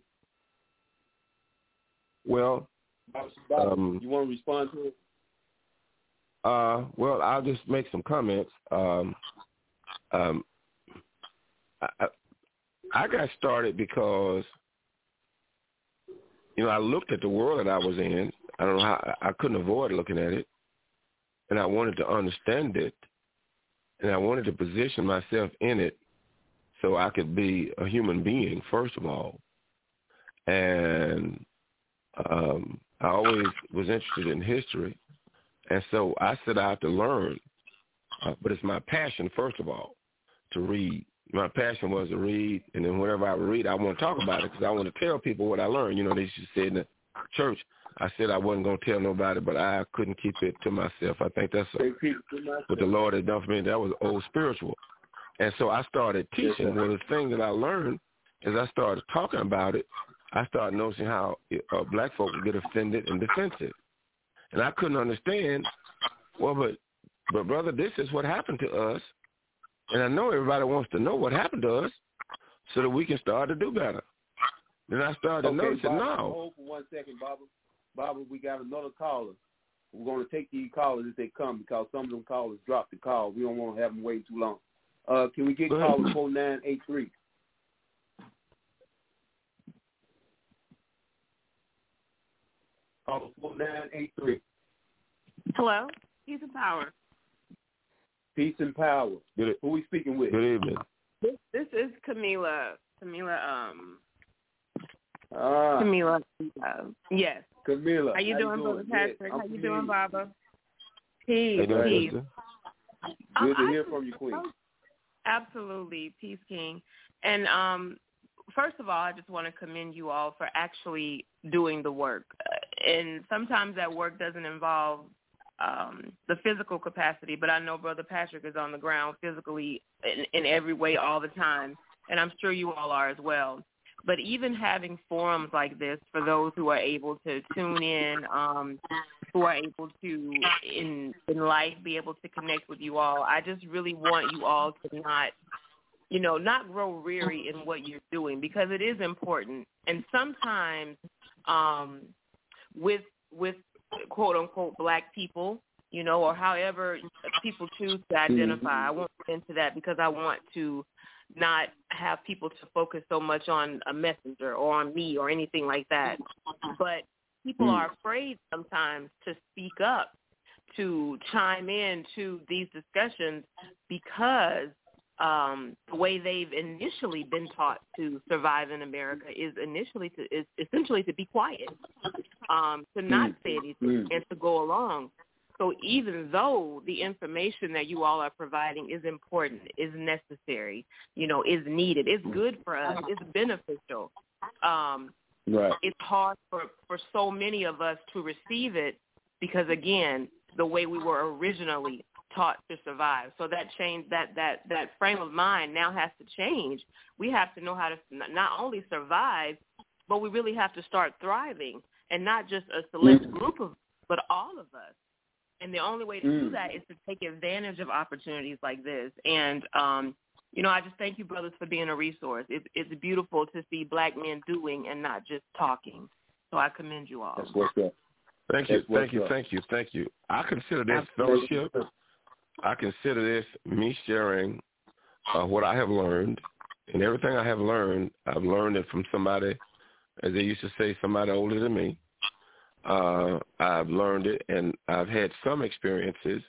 Well, you want to respond to it? Well, I'll just make some comments. I got started because, I looked at the world that I was in. I don't know how I couldn't avoid looking at it, and I wanted to understand it, and I wanted to position myself in it so I could be a human being, first of all. And I always was interested in history, and so I set out to learn. But it's my passion, first of all, to read. My passion was to read, and then whenever I read, I want to talk about it because I want to tell people what I learned. They used to say in the church, I said I wasn't going to tell nobody, but I couldn't keep it to myself. I think that's what the Lord has done for me. That was old spiritual. And so I started teaching. Well, the thing that I learned is I started talking about it. I started noticing how black folk would get offended and defensive. And I couldn't understand, well, but brother, this is what happened to us. And I know everybody wants to know what happened to us so that we can start to do better. Then I started to notice it now. Hold for 1 second, Baba. Baba, we got another caller. We're going to take these callers as they come because some of them callers dropped the call. We don't want to have them waiting too long. Can we get caller 4983? Caller 4983. Hello? Peace and power. Peace and power. Who are we speaking with? Good evening. This is Camila. Camila. Yes. Camila. How you doing, Brother Patrick? How you doing, Baba? Peace. Peace. Good to hear from you, Queen. Absolutely. Peace, King. And first of all, I just want to commend you all for actually doing the work. And sometimes that work doesn't involve the physical capacity, but I know Brother Patrick is on the ground physically in every way all the time, and I'm sure you all are as well. But even having forums like this for those who are able to tune in, who are able to, in life, be able to connect with you all, I just really want you all to not grow weary in what you're doing because it is important. And sometimes with quote-unquote black people, or however people choose to identify. I won't get into that because I want to not have people to focus so much on a messenger or on me or anything like that. But people are afraid sometimes to speak up to chime in to these discussions because the way they've initially been taught to survive in America is essentially to be quiet, to not say anything, and to go along. So even though the information that you all are providing is important, is necessary, is needed, it's good for us, it's beneficial, right. It's hard for so many of us to receive it because, again, the way we were originally taught to survive. So that change, that frame of mind now has to change. We have to know how to not only survive, but we really have to start thriving, and not just a select group of, but all of us. And the only way to do that is to take advantage of opportunities like this. And, I just thank you, brothers, for being a resource. It's beautiful to see Black men doing and not just talking. So I commend you all. That's what's up. Thank you. I consider this fellowship. I consider this me sharing what I have learned. And everything I have learned, I've learned it from somebody, as they used to say, somebody older than me. I've learned it, and I've had some experiences,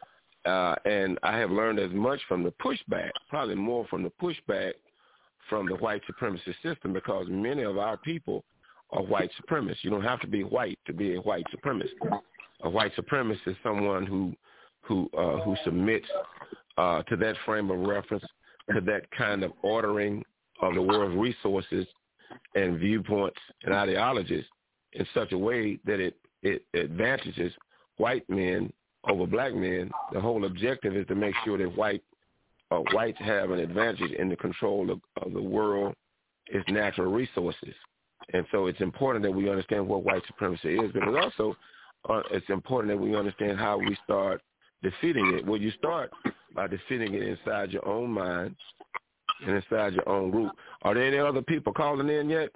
and I have learned as much from the pushback, probably more from the pushback from the white supremacist system, because many of our people are white supremacists. You don't have to be white to be a white supremacist. A white supremacist is someone who submits to that frame of reference, to that kind of ordering of the world's resources and viewpoints and ideologies in such a way that it advantages white men over black men. The whole objective is to make sure that whites have an advantage in the control of the world, its natural resources. And so it's important that we understand what white supremacy is, but it's also it's important that we understand how we start defeating it. Well, you start by defeating it inside your own mind and inside your own group. Are there any other people calling in yet?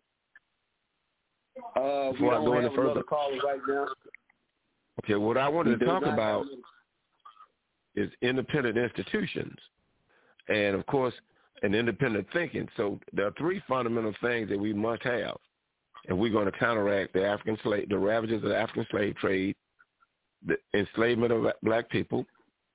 Before I go any further, caller right now. Okay, what I wanted to talk about is independent institutions, and of course, an independent thinking. So there are three fundamental things that we must have, and we're going to counteract the ravages of the African slave trade, the enslavement of black people,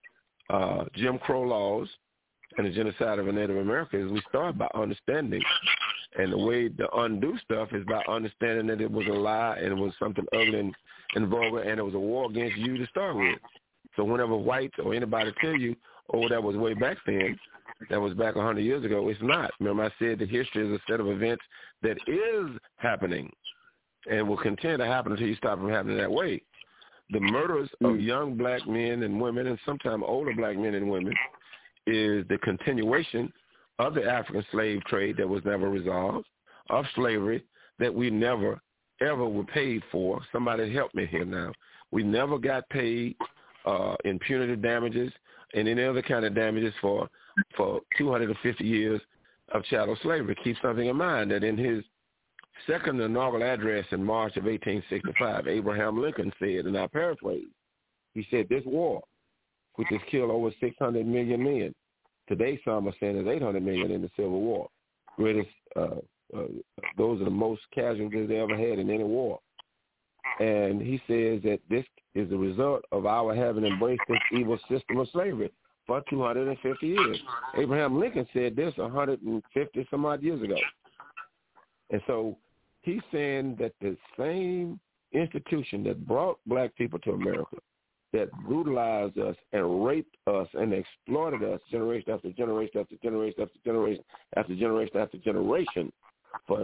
Jim Crow laws, and the genocide of Native Americans. We start by understanding. And the way to undo stuff is by understanding that it was a lie and it was something ugly and vulgar, and it was a war against you to start with. So whenever whites or anybody tell you, oh, that was way back then, that was back 100 years ago, it's not. Remember, I said that history is a set of events that is happening and will continue to happen until you stop from happening that way. The murders of young black men and women, and sometimes older black men and women, is the continuation of the African slave trade that was never resolved, of slavery that we never, ever were paid for. Somebody help me here now. We never got paid in punitive damages and any other kind of damages for 250 years of chattel slavery. Keep something in mind that in his second inaugural address in March of 1865, Abraham Lincoln said, and I paraphrase, he said, this war, which has killed over 600 million men, today some are saying there's 800 million in the Civil War. Greatest, those are the most casualties they ever had in any war. And he says that this is the result of our having embraced this evil system of slavery for 250 years. Abraham Lincoln said this 150 some odd years ago. And so he's saying that the same institution that brought black people to America, that brutalized us and raped us and exploited us generation after generation after generation after generation after generation after generation for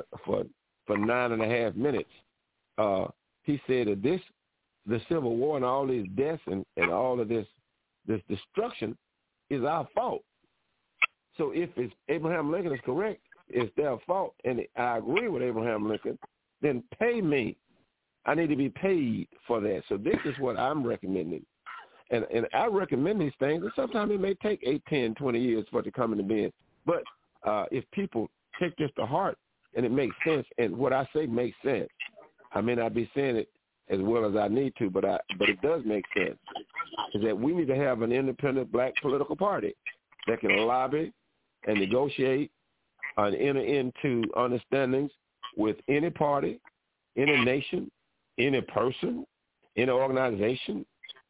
9.5 minutes. He said that the Civil War and all these deaths and all of this destruction is our fault. So if Abraham Lincoln is correct, it's their fault, and I agree with Abraham Lincoln, then pay me. I need to be paid for that. So this is what I'm recommending. And I recommend these things, and sometimes it may take 8, 10, 20 years for it to come into being. But if people take this to heart and it makes sense, and what I say makes sense, I may not be saying it as well as I need to, but it does make sense, is that we need to have an independent black political party that can lobby and negotiate and enter into understandings with any party, any nation, any person, any organization,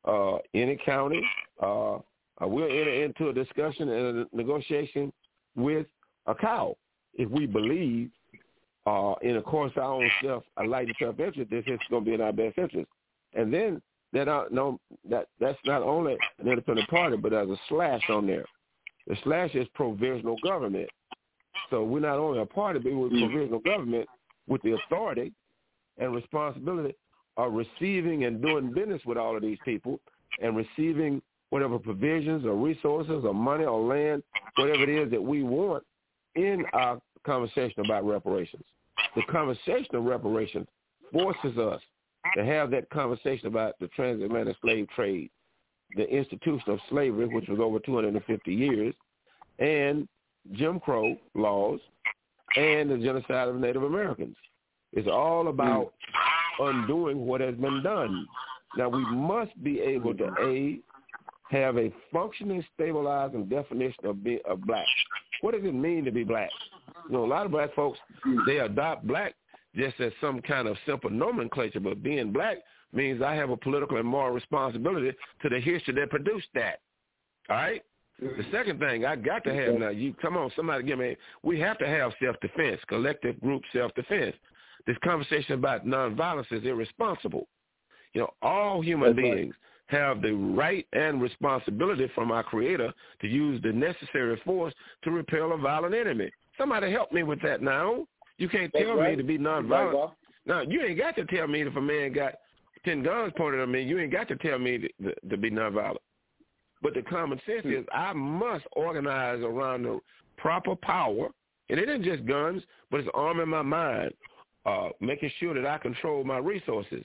any county. We'll enter into a discussion and a negotiation with a cow if we believe, in of course our own enlightened self-interest, this is going to be in our best interest. And then that's not only an independent party, but there's a slash on there. The slash is provisional government. So we're not only a party, but we're provisional government with the authority and responsibility of receiving and doing business with all of these people and receiving whatever provisions or resources or money or land, whatever it is that we want in our conversation about reparations. The conversation of reparations forces us to have that conversation about the transatlantic slave trade, the institution of slavery, which was over 250 years, and Jim Crow laws, and the genocide of Native Americans. It's all about undoing what has been done. Now, we must be able to, have a functioning, stabilizing definition of black. What does it mean to be black? You know, a lot of black folks, they adopt black just as some kind of simple nomenclature, but being black means I have a political and moral responsibility to the history that produced that. All right? The second thing I got to have now, come on, somebody give me, we have to have self-defense, collective group self-defense. This conversation about nonviolence is irresponsible. You know, all human beings have the right and responsibility from our Creator to use the necessary force to repel a violent enemy. Somebody help me with that now. You can't tell me to be nonviolent. Now, you ain't got to tell me if a man got 10 guns pointed at me. You ain't got to tell me to be nonviolent. But the common sense is I must organize around the proper power, and it isn't just guns, but it's arming my mind, making sure that I control my resources.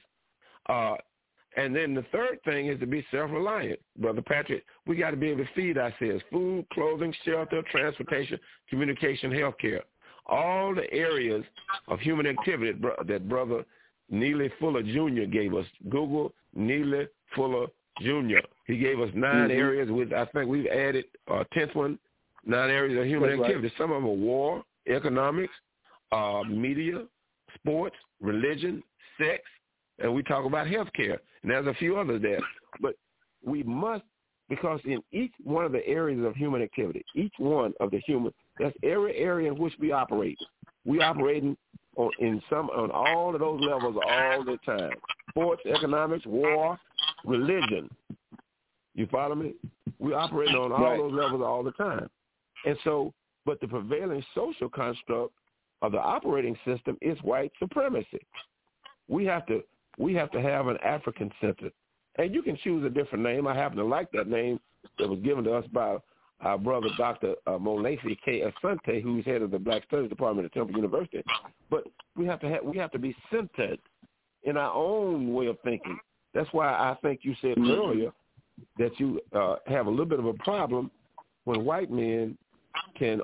And then the third thing is to be self-reliant. Brother Patrick, we got to be able to feed ourselves: food, clothing, shelter, transportation, communication, health care. All the areas of human activity that Brother Neely Fuller Jr. gave us. Google Neely Fuller Jr. He gave us 9 areas. I think we've added a 10th one, 9 areas of human activity. Some of them are war, economics, media, sports, religion, sex, and we talk about health care. And there's a few others there. But we must, because in each one of the areas of human activity, each one of the human, that's every area in which we operate. We operating on all of those levels all the time. Sports, economics, war, religion. You follow me? We operate on all those levels all the time. And so, but the prevailing social construct of the operating system is white supremacy. We have to have an African center. And you can choose a different name. I happen to like that name that was given to us by our brother, Dr. Molafi K. Asante, who's head of the Black Studies Department at Temple University. But we have to be centered in our own way of thinking. That's why I think you said earlier that you have a little bit of a problem when white men can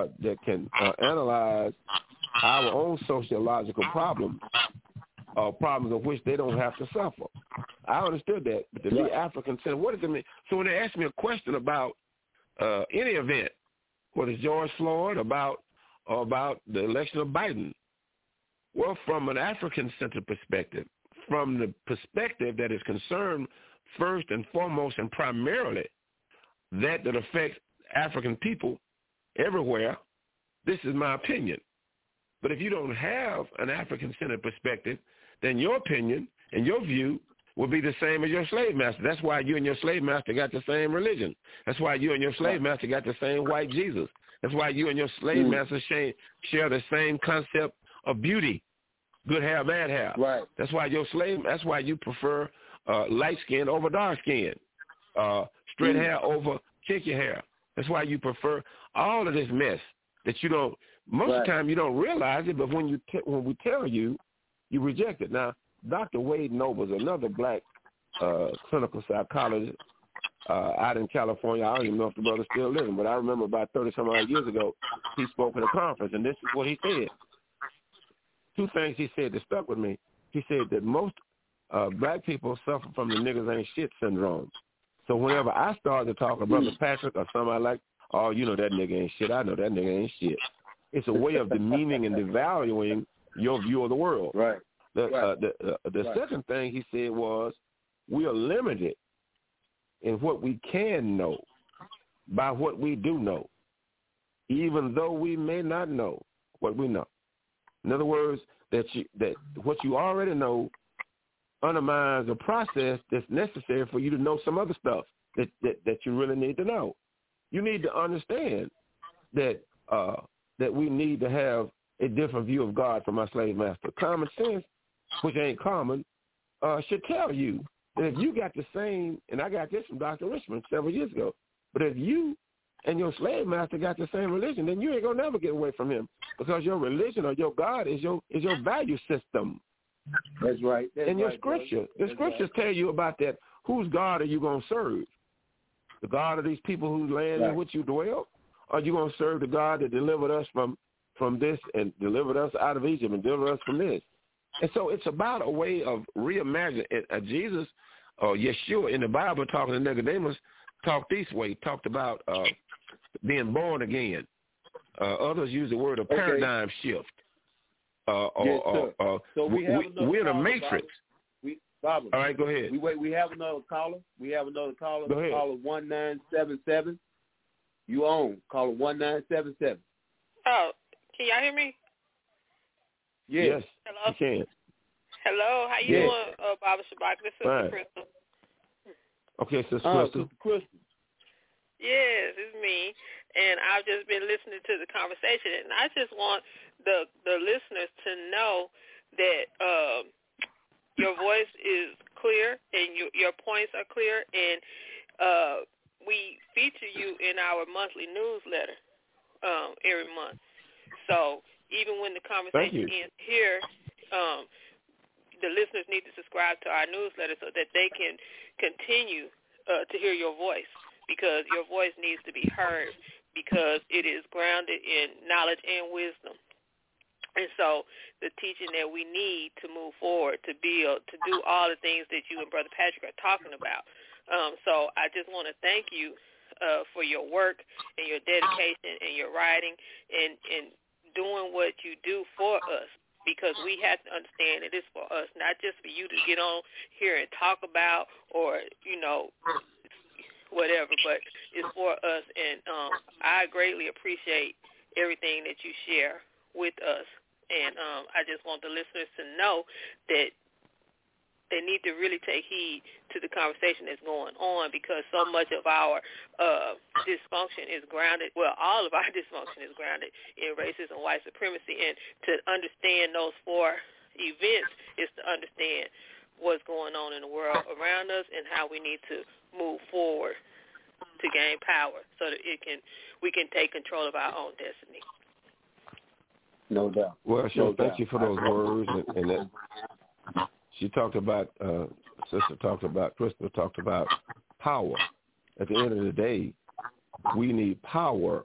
analyze our own sociological problems, problems of which they don't have to suffer. I understood that, but to be African centered, what does it mean? So when they ask me a question about any event, whether it's George Floyd, about the election of Biden, well, from an African-centered perspective, from the perspective that is concerned first and foremost and primarily that affects African people everywhere, this is my opinion. But if you don't have an African-centered perspective, then your opinion and your view will be the same as your slave master. That's why you and your slave master got the same religion. That's why you and your slave master got the same white Jesus. That's why you and your slave master share the same concept of beauty, good hair, bad hair. Right. That's why you prefer light skin over dark skin, straight hair over kinky hair. That's why you prefer all of this mess that you don't. Most of the time you don't realize it, but when we tell you, you reject it. Now, Dr. Wade Nobles, another black clinical psychologist out in California. I don't even know if the brother's still living, but I remember about 30-some odd years ago, he spoke at a conference, and this is what he said. 2 things he said that stuck with me. He said that most black people suffer from the niggas ain't shit syndrome. So whenever I started to talk to Brother Patrick or somebody like, oh, you know that nigga ain't shit, I know that nigga ain't shit. It's a way of demeaning and devaluing your view of the world. Right. The second thing he said was, we are limited in what we can know by what we do know, even though we may not know what we know. In other words, that what you already know undermines the process that's necessary for you to know some other stuff that you really need to know. You need to understand that we need to have a different view of God from our slave master. Common sense, which ain't common, should tell you that if you got the same, and I got this from Dr. Richmond several years ago, but if you and your slave master got the same religion, then you ain't gonna never get away from him, because your religion or your God is your value system. That's right. And your scripture, the scriptures tell you about that. Whose God are you gonna serve? The God of these people whose land in which you dwell? Or are you gonna serve the God that delivered us from this and delivered us out of Egypt and delivered us from this? And so it's about a way of reimagining. Jesus or Yeshua in the Bible, talking to Nicodemus, talked this way, talked about being born again. Others use the word of paradigm shift. So we're in a matrix. Barbara, all right, go ahead. We have another caller. Go ahead. Caller 1977. You on. Caller 1977. Oh, can y'all hear me? Yes. Hello? You can. Hello, how you doing, Baba Shabak? This is Sister Crystal. Okay, Sister Crystal. Yes, it's me, and I've just been listening to the conversation, and I just want the listeners to know that your voice is clear and your points are clear, and we feature you in our monthly newsletter every month. So even when the conversation ends here, the listeners need to subscribe to our newsletter so that they can continue to hear your voice, because your voice needs to be heard, because it is grounded in knowledge and wisdom. And so the teaching that we need to move forward, to build, to do all the things that you and Brother Patrick are talking about. So I just want to thank you for your work and your dedication and your writing and doing what you do for us, because we have to understand it is for us, not just for you to get on here and talk about or, whatever, but it's for us. And I greatly appreciate everything that you share with us. And I just want the listeners to know that they need to really take heed to the conversation that's going on, because so much of our dysfunction is grounded, all of our dysfunction is grounded in racism, white supremacy. And to understand those four events is to understand what's going on in the world around us and how we need to move forward to gain power so that we can take control of our own destiny. No doubt. Well, thank you for those words. And that she talked about, Crystal talked about power. At the end of the day, we need power.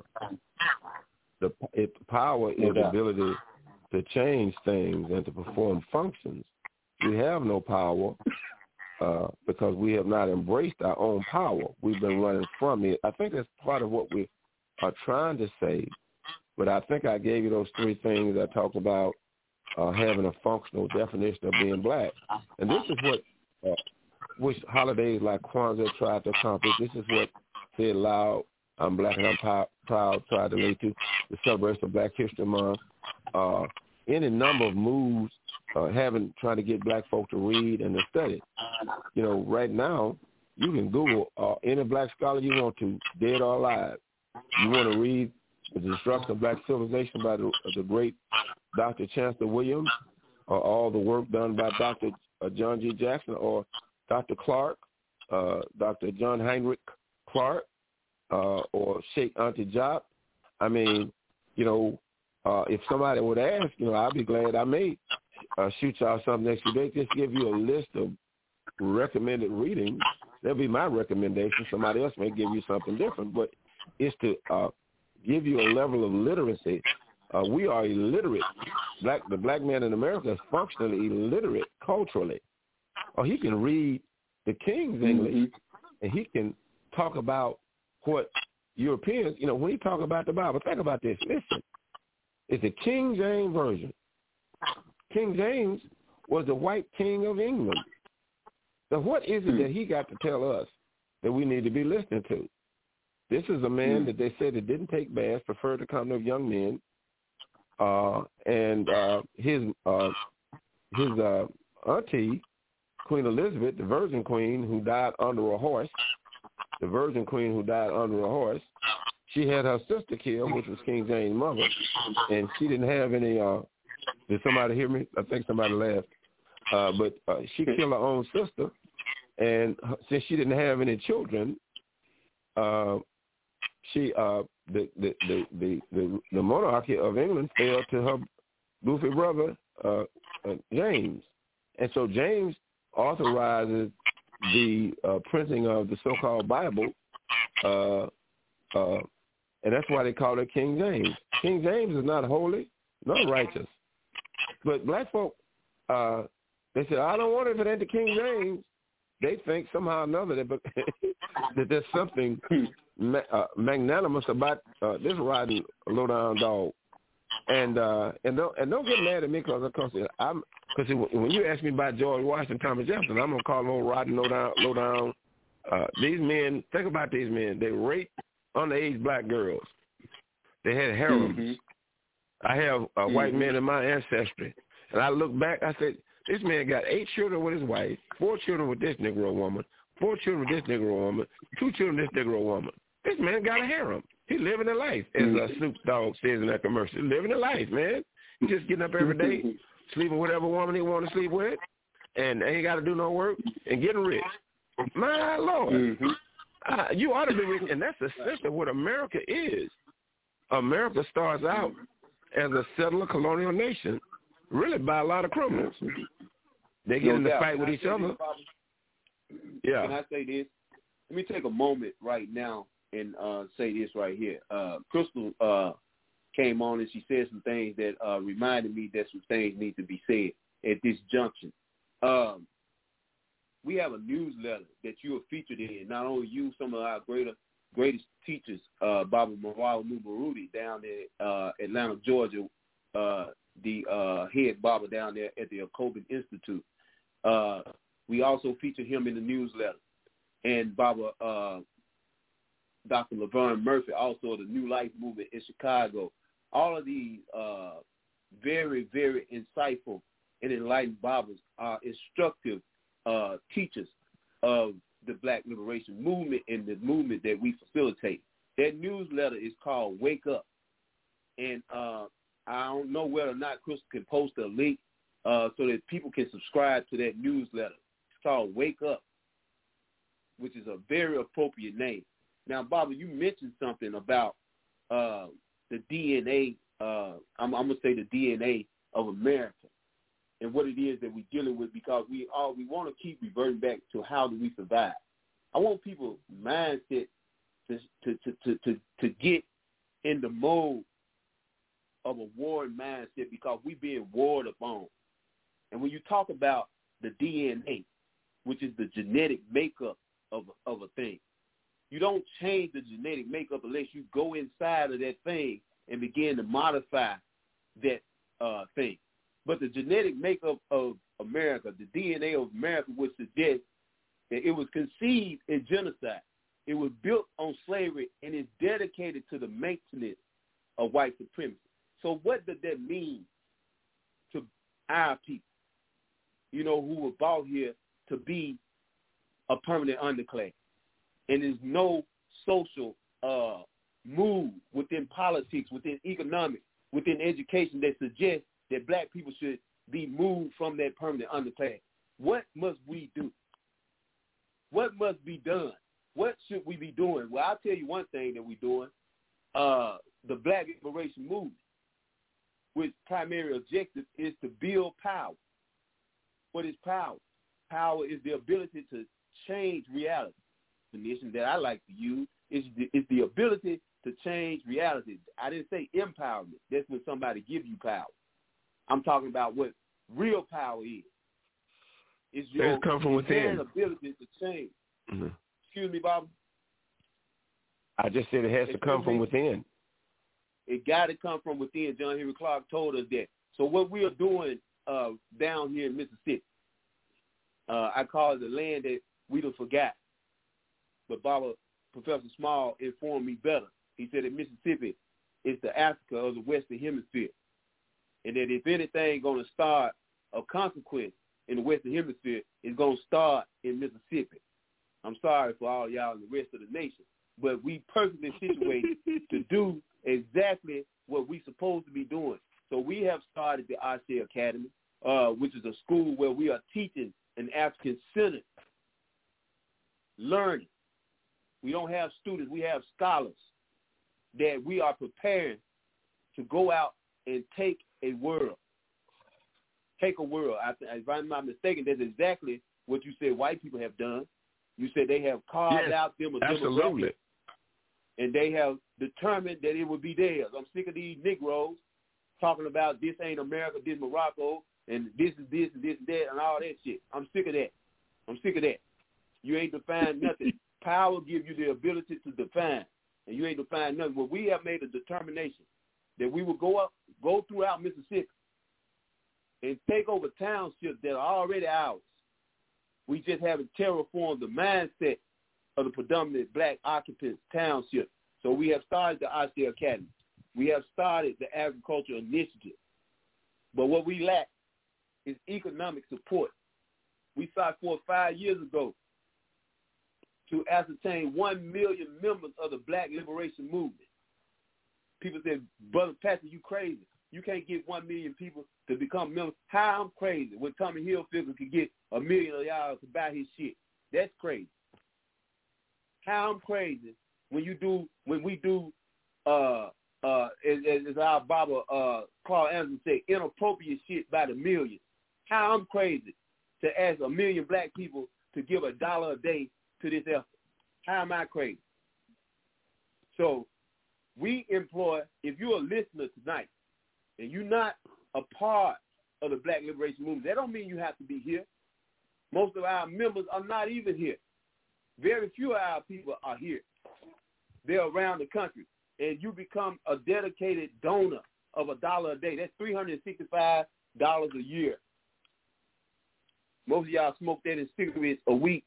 Power is the ability to change things and to perform functions. We have no power because we have not embraced our own power. We've been running from it. I think that's part of what we are trying to say. But I think I gave you those three things I talked about, having a functional definition of being black. And this is what which holidays like Kwanzaa tried to accomplish. This is what Said Loud, I'm Black and I'm Proud tried to lead to, the celebration of Black History Month. Any number of moves trying to get black folk to read and to study. Right now, you can Google any black scholar you want to, dead or alive. You want to read The Destruction of Black Civilization by the great Dr. Chancellor Williams, or all the work done by Dr. John G. Jackson, or Dr. Clark, Dr. John Heinrich Clark, or Sheikh Anta Diop. I mean, if somebody would ask, I'd be glad. I may shoot y'all something next few days, just give you a list of recommended readings. That'll be my recommendation. Somebody else may give you something different, but it's to give you a level of literacy. We are illiterate. The black man in America is functionally illiterate culturally. He can read the King's English, and he can talk about what Europeans, when he talk about the Bible, think about this. Listen, it's the King James Version. King James was the white king of England. Now, what is it that he got to tell us that we need to be listening to. This is a man that they said that didn't take baths, preferred the company of young men, and his auntie, Queen Elizabeth, the Virgin Queen who died under a horse, she had her sister killed, which was King James' mother, and she didn't have any, did somebody hear me? I think somebody laughed. But she killed her own sister, and since she didn't have any children, the monarchy of England fell to her goofy brother, James. And so James authorizes the printing of the so-called Bible, and that's why they call it King James. King James is not holy nor righteous. But black folk, they say, I don't want it if it ain't the King James. They think somehow or another that there's something magnanimous about this riding low-down dog. And don't get mad at me because when you ask me about George Washington, Thomas Jefferson, I'm gonna call them old riding low down. These men, think about these men. They raped underage black girls. They had harems. Mm-hmm. I have a white man in my ancestry, and I look back. I said, this man got 8 children with his wife, 4 children with this Negro woman, 4 children with this Negro woman, 2 children with this Negro woman. This man got a harem. He's living a life, as Snoop Dogg says in that commercial. He's living a life, man. He's just getting up every day, sleeping with whatever woman he want to sleep with, and ain't got to do no work, and getting rich. My Lord. You ought to be rich, and that's essentially what America is. America starts out as a settler colonial nation, really by a lot of criminals. They get in the fight with each other. Yeah. Can I say this? Let me take a moment right now and say this right here. Crystal came on and she said some things that reminded me that some things need to be said at this junction. We have a newsletter that you are featured in. Not only you, some of our greatest teachers, Baba Mawala Mubarudi down there Atlanta, Georgia, the head Baba down there at the Jacobin Institute. We also feature him in the newsletter. And Baba, Dr. Laverne Murphy, also the New Life Movement in Chicago. All of these very, very insightful and enlightened Babas are instructive teachers of the Black Liberation Movement and the movement that we facilitate. That newsletter is called Wake Up. And I don't know whether or not Crystal can post a link so that people can subscribe to that newsletter. It's called Wake Up, which is a very appropriate name. Now, Baba, you mentioned something about the DNA, I'm going to say the DNA of America and what it is that we're dealing with, because we want to keep reverting back to how do we survive. I want people's mindset to get in the mode of a warring mindset, because we're being warred upon. And when you talk about the DNA, which is the genetic makeup of a thing, you don't change the genetic makeup unless you go inside of that thing and begin to modify that thing. But the genetic makeup of America, the DNA of America, would suggest that it was conceived in genocide. It was built on slavery and is dedicated to the maintenance of white supremacy. So what does that mean to our people, who were brought here to be a permanent underclass? And there's no social move within politics, within economics, within education that suggests that black people should be moved from that permanent underclass. What must we do? What must be done? What should we be doing? Well, I'll tell you one thing that we're doing. The Black Liberation Movement, which primary objective is to build power. What is power? Power is the ability to change reality. The definition that I like to use is the ability to change reality. I didn't say empowerment. That's when somebody gives you power. I'm talking about what real power is. It's your come from within. Ability to change. Mm-hmm. Excuse me, Bob. I just said it has to come from within. It got to come from within. John Henry Clark told us that. So what we are doing down here in Mississippi, I call it the land that we done forgot. but Professor Small informed me better. He said that Mississippi is the Africa of the Western Hemisphere, and that if anything going to start of consequence in the Western Hemisphere, it's going to start in Mississippi. I'm sorry for all y'all and the rest of the nation, but we perfectly situated to do exactly what we supposed to be doing. So we have started the Ashe Academy, which is a school where we are teaching an African-centered learning. We don't have students. We have scholars that we are preparing to go out and take a world. Take a world. If I'm not mistaken, that's exactly what you said white people have done. You said they have carved out them a demographic, and they have determined that it would be theirs. I'm sick of these Negroes talking about this ain't America, this Morocco, and this is this and this and that and all that shit. I'm sick of that. I'm sick of that. You ain't defined nothing. Power gives you the ability to define, and you ain't defined nothing. Well, we have made a determination that we will go throughout Mississippi and take over townships that are already ours. We just haven't terraformed the mindset of the predominant black occupants township. So we have started the Ashe Academy. We have started the Agriculture Initiative. But what we lack is economic support. We started 4 or 5 years ago to ascertain 1 million members of the Black Liberation Movement. People said, Brother Patrick, you crazy. You can't get 1 million people to become members. How I'm crazy when Tommy Hilfiger could get $1 million of y'all to buy his shit. That's crazy. How I'm crazy when we do as our Baba Carl Anderson said, inappropriate shit by the millions. How I'm crazy to ask 1 million black people to give $1 a day to this effort. How am I crazy? So we employ, if you're a listener tonight and you're not a part of the Black Liberation Movement, that don't mean you have to be here. Most of our members are not even here. Very few of our people are here. They're around the country. And you become a dedicated donor of $1 a day. That's $365 a year. Most of y'all smoke that in cigarettes a week.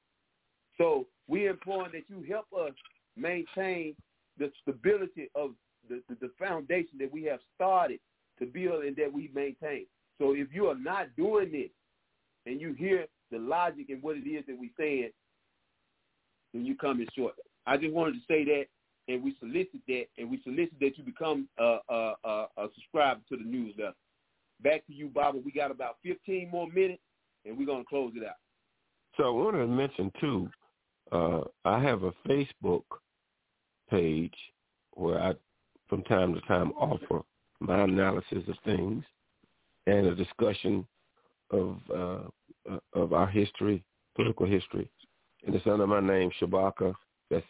So we're imploring that you help us maintain the stability of the foundation that we have started to build and that we maintain. So if you are not doing this and you hear the logic and what it is that we're saying, then you come in short. I just wanted to say that, and we solicit that, and we solicit that you become a subscriber to the newsletter. Back to you, Baba. We got about 15 more minutes, and we're going to close it out. So I wanted to mention, too, I have a Facebook page where I, from time to time, offer my analysis of things and a discussion of our history, political history. And it's under my name, Shabaka. That's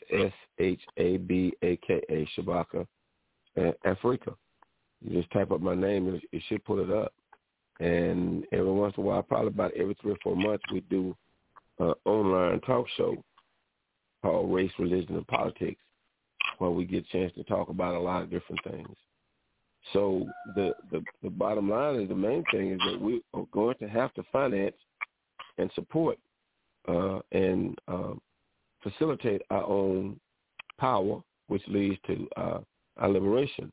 Shabaka, Shabaka, Africa. You just type up my name and it should pull it up. And every once in a while, probably about every 3 or 4 months, we do an online talk show called Race, Religion, and Politics, where we get a chance to talk about a lot of different things. So the bottom line is, the main thing is that we are going to have to finance and support and facilitate our own power, which leads to our liberation.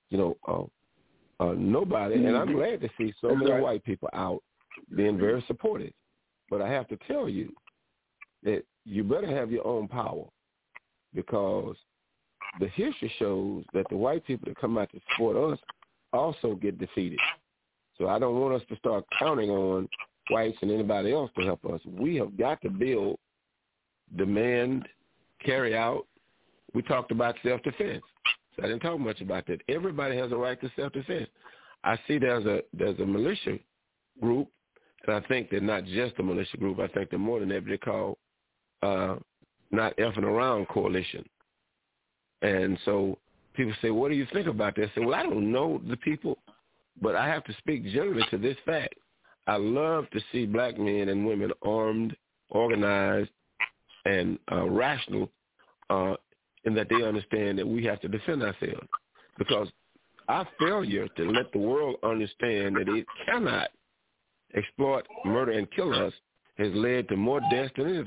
Nobody, and I'm glad to see so many white people out being very supportive, but I have to tell you that you better have your own power, because the history shows that the white people that come out to support us also get defeated. So I don't want us to start counting on whites and anybody else to help us. We have got to build, demand, carry out. We talked about self-defense. So I didn't talk much about that. Everybody has a right to self-defense. I see there's a militia group, and I think they're not just a militia group. I think they're more than that. They're called Not Effing Around Coalition. And so people say, what do you think about that? I say, well, I don't know the people, but I have to speak generally to this fact. I love to see black men and women armed, organized, and rational, in that they understand that we have to defend ourselves. Because our failure to let the world understand that it cannot exploit, murder, and kill us has led to more deaths than anything.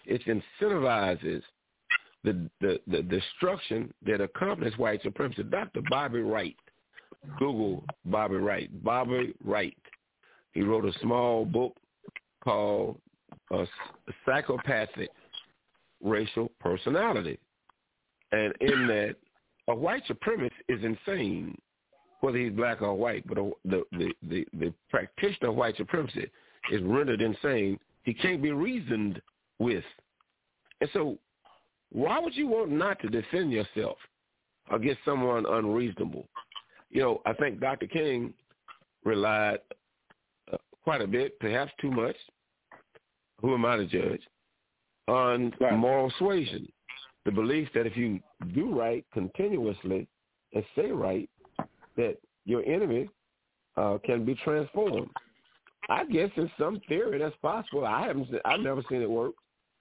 it incentivizes the destruction that accompanies white supremacy. Dr. Bobby Wright, Google Bobby Wright. Bobby Wright. He wrote a small book called Psychopathic Racial Personality. And in that, a white supremacist is insane, whether he's black or white, but the practitioner of white supremacy is rendered insane. He can't be reasoned with. And so why would you want not to defend yourself against someone unreasonable? You know, I think Dr. King relied quite a bit, perhaps too much, who am I to judge, on moral suasion, the belief that if you do right continuously and say right, that your enemy can be transformed. I guess in some theory that's possible. I've never seen it work.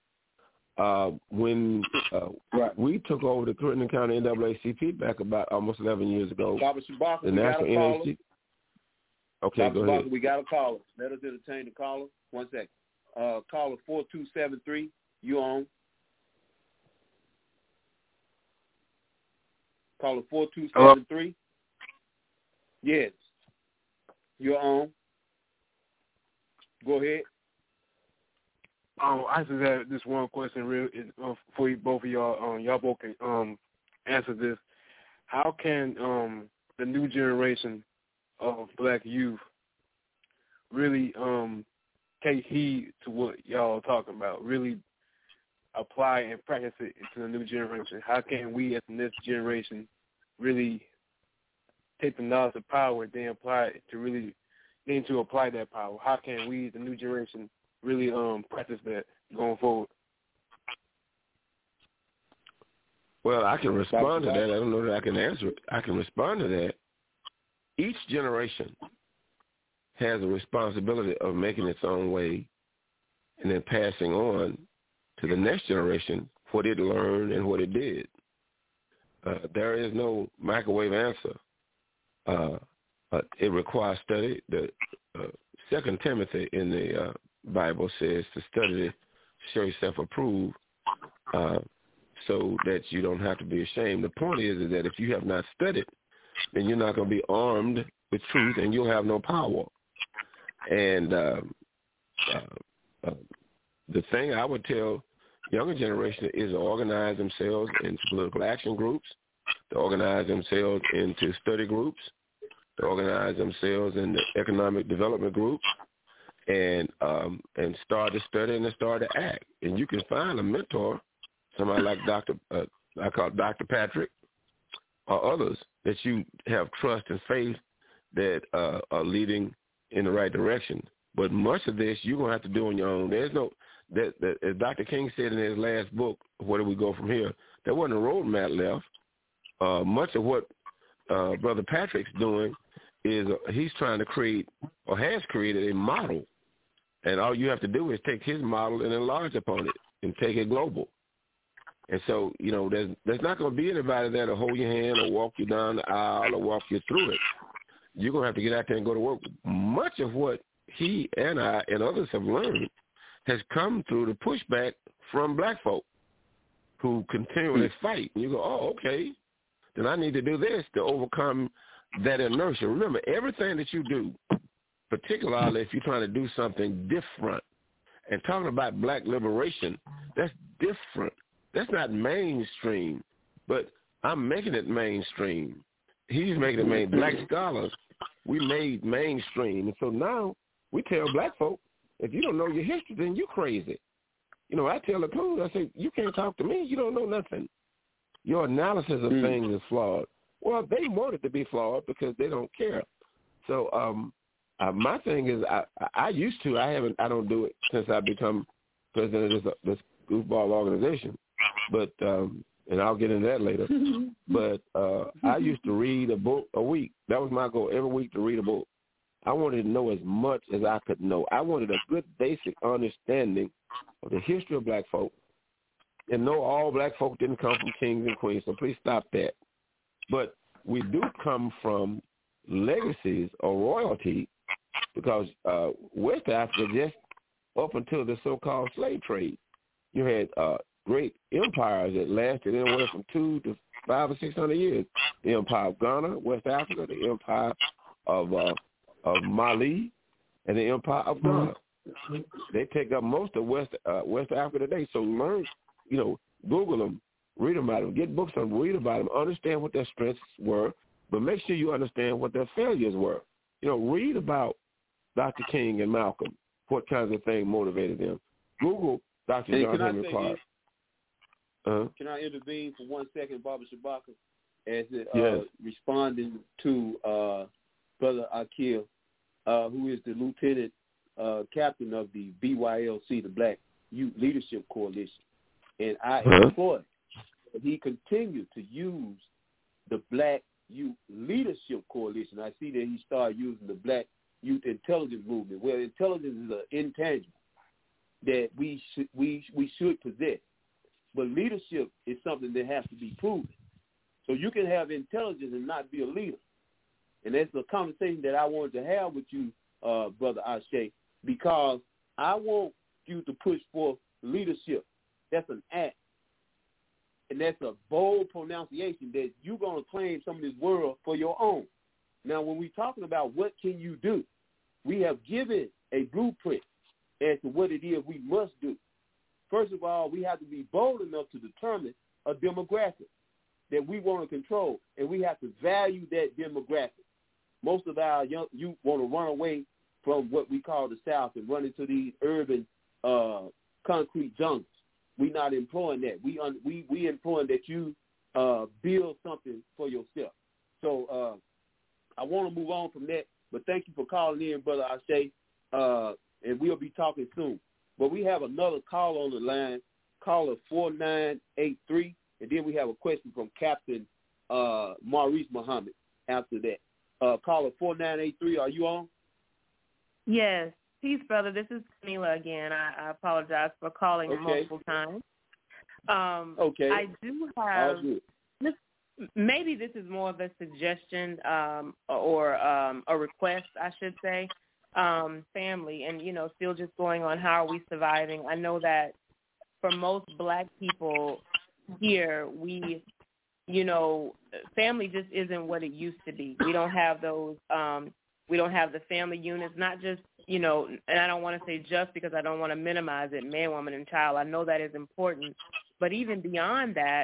When we took over the Crittenden County NAACP back about almost 11 years ago, the National NAACP. Okay, go ahead. We got a caller. Let us entertain the caller. 1 second. Caller 4273. You on? Caller 4273. Yes. You're on. Go ahead. I just have this one question for you, both of y'all. Y'all both can answer this. How can the new generation of black youth really take heed to what y'all are talking about, really apply and practice it to the new generation? How can we as the next generation really take the knowledge of power and then apply it to apply that power? How can we, the new generation, really practice that going forward? Well, I can respond to that. I don't know that I can answer it. I can respond to that. Each generation has a responsibility of making its own way and then passing on to the next generation what it learned and what it did. There is no microwave answer. It requires study. The 2 Timothy in the Bible says to study to show yourself approved so that you don't have to be ashamed. The point is that if you have not studied, then you're not going to be armed with truth and you'll have no power. And the thing I would tell younger generation is to organize themselves into political action groups, to organize themselves into study groups, to organize themselves in the economic development groups, and start to study and start to act. And you can find a mentor, somebody like I call Dr. Patrick, or others that you have trust and faith that are leading in the right direction. But much of this you're gonna have to do on your own. There's no that as Dr. King said in his last book, Where Do We Go From Here? There wasn't a roadmap left. Much of what Brother Patrick's doing is he's trying to create or has created a model, and all you have to do is take his model and enlarge upon it and take it global. And so, you know, there's not going to be anybody there to hold your hand or walk you down the aisle or walk you through it. You're going to have to get out there and go to work. Much of what he and I and others have learned has come through the pushback from black folk who continually fight. And you go, oh, okay, then I need to do this to overcome that inertia. Remember, everything that you do, particularly if you're trying to do something different, and talking about black liberation, that's different. That's not mainstream, but I'm making it mainstream. He's making it mainstream. Black scholars, we made mainstream. And so now we tell black folk, if you don't know your history, then you crazy. You know, I tell the crew, I say, you can't talk to me. You don't know nothing. Your analysis of things is flawed. Well, they want it to be flawed because they don't care. So my thing is, I used to. I don't do it since I become president of this goofball organization. But and I'll get into that later. But I used to read a book a week. That was my goal, every week to read a book. I wanted to know as much as I could know. I wanted a good basic understanding of the history of black folk. And no, all black folk didn't come from kings and queens, so please stop that. But we do come from legacies or royalty because West Africa, just up until the so-called slave trade, You had great empires that lasted anywhere from 200 to 500 or 600 years. The Empire of Ghana, West Africa, the Empire of Mali, and the Empire of Ghana. They take up most of West Africa today. So learn, Google them, read about them, get books on them, read about them, understand what their strengths were, but make sure you understand what their failures were. Read about Dr. King and Malcolm, what kinds of things motivated them. Google Dr. John Henry Clark. Can I intervene for 1 second, Baba Shabaka, as it responding to Brother Akil, who is the lieutenant captain of the BYLC, the Black Youth Leadership Coalition, and I employ. He continued to use the Black Youth Leadership Coalition. I see that he started using the Black Youth Intelligence Movement. Well, intelligence is an intangible that we should possess, but leadership is something that has to be proven. So you can have intelligence and not be a leader, and that's the conversation that I wanted to have with you, Brother Ashe, because I want you to push for leadership. That's an act, and that's a bold pronunciation that you're going to claim some of this world for your own. Now, when we're talking about what can you do, we have given a blueprint as to what it is we must do. First of all, we have to be bold enough to determine a demographic that we want to control, and we have to value that demographic. Most of our young youth want to run away from what we call the South and run into these urban concrete jungles. We're not employing that. We employing that you build something for yourself. So I want to move on from that, but thank you for calling in, Brother Ashe, and we'll be talking soon. But we have another call on the line, caller 4983, and then we have a question from Captain Maurice Muhammad after that. Caller 4983, are you on? Yes. Peace, brother. This is Camila again. I apologize for calling multiple times. Okay. I do have this. Maybe this is more of a suggestion or a request, I should say. Family, and still just going on how are we surviving. I know that for most Black people here, family just isn't what it used to be. We don't have those. We don't have the family units, not just, and I don't want to say just because I don't want to minimize it, man, woman, and child. I know that is important. But even beyond that,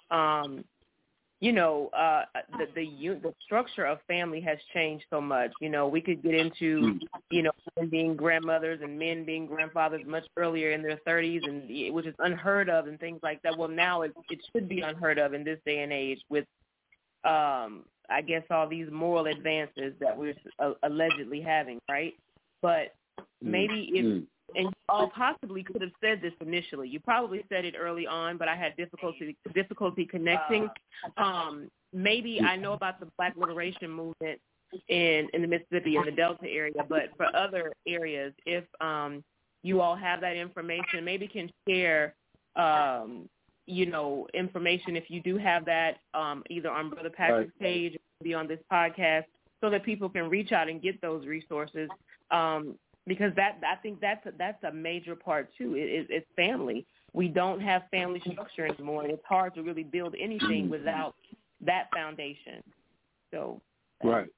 the structure of family has changed so much. We could get into, women being grandmothers and men being grandfathers much earlier in their 30s, and which is unheard of and things like that. Well, now it should be unheard of in this day and age with, I guess, all these moral advances that we're allegedly having, right? But maybe if, and you all possibly could have said this initially. You probably said it early on, but I had difficulty connecting. Maybe I know about the Black Liberation Movement in the Mississippi and the Delta area, but for other areas, if you all have that information, maybe can share information if you do have that, either on Brother Patrick's page or maybe on this podcast, so that people can reach out and get those resources. Because I think that's a major part too. It's family. We don't have family structure anymore, and it's hard to really build anything without that foundation. So right.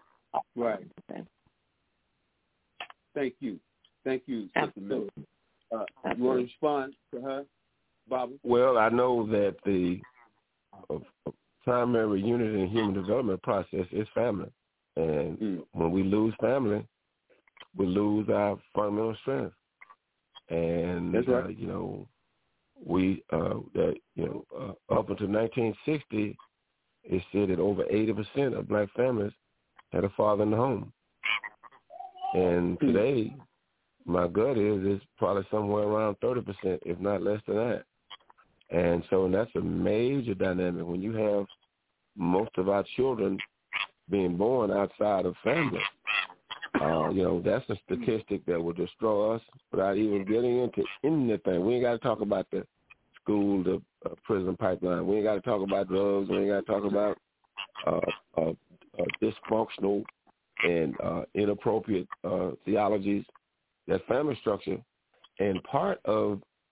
Thank you, Sister Miller. You want to respond to her, Bobby? Well, I know that the primary unit in the human development process is family, and when we lose family, we lose our fundamental strength. And that's right. Up until 1960, it said that over 80% of Black families had a father in the home. And today, my gut is it's probably somewhere around 30%, if not less than that. And so that's a major dynamic. When you have most of our children being born outside of family, that's a statistic that will destroy us without even getting into anything. We ain't got to talk about the school, the prison pipeline. We ain't got to talk about drugs. We ain't got to talk about dysfunctional and inappropriate theologies, that family structure. And part of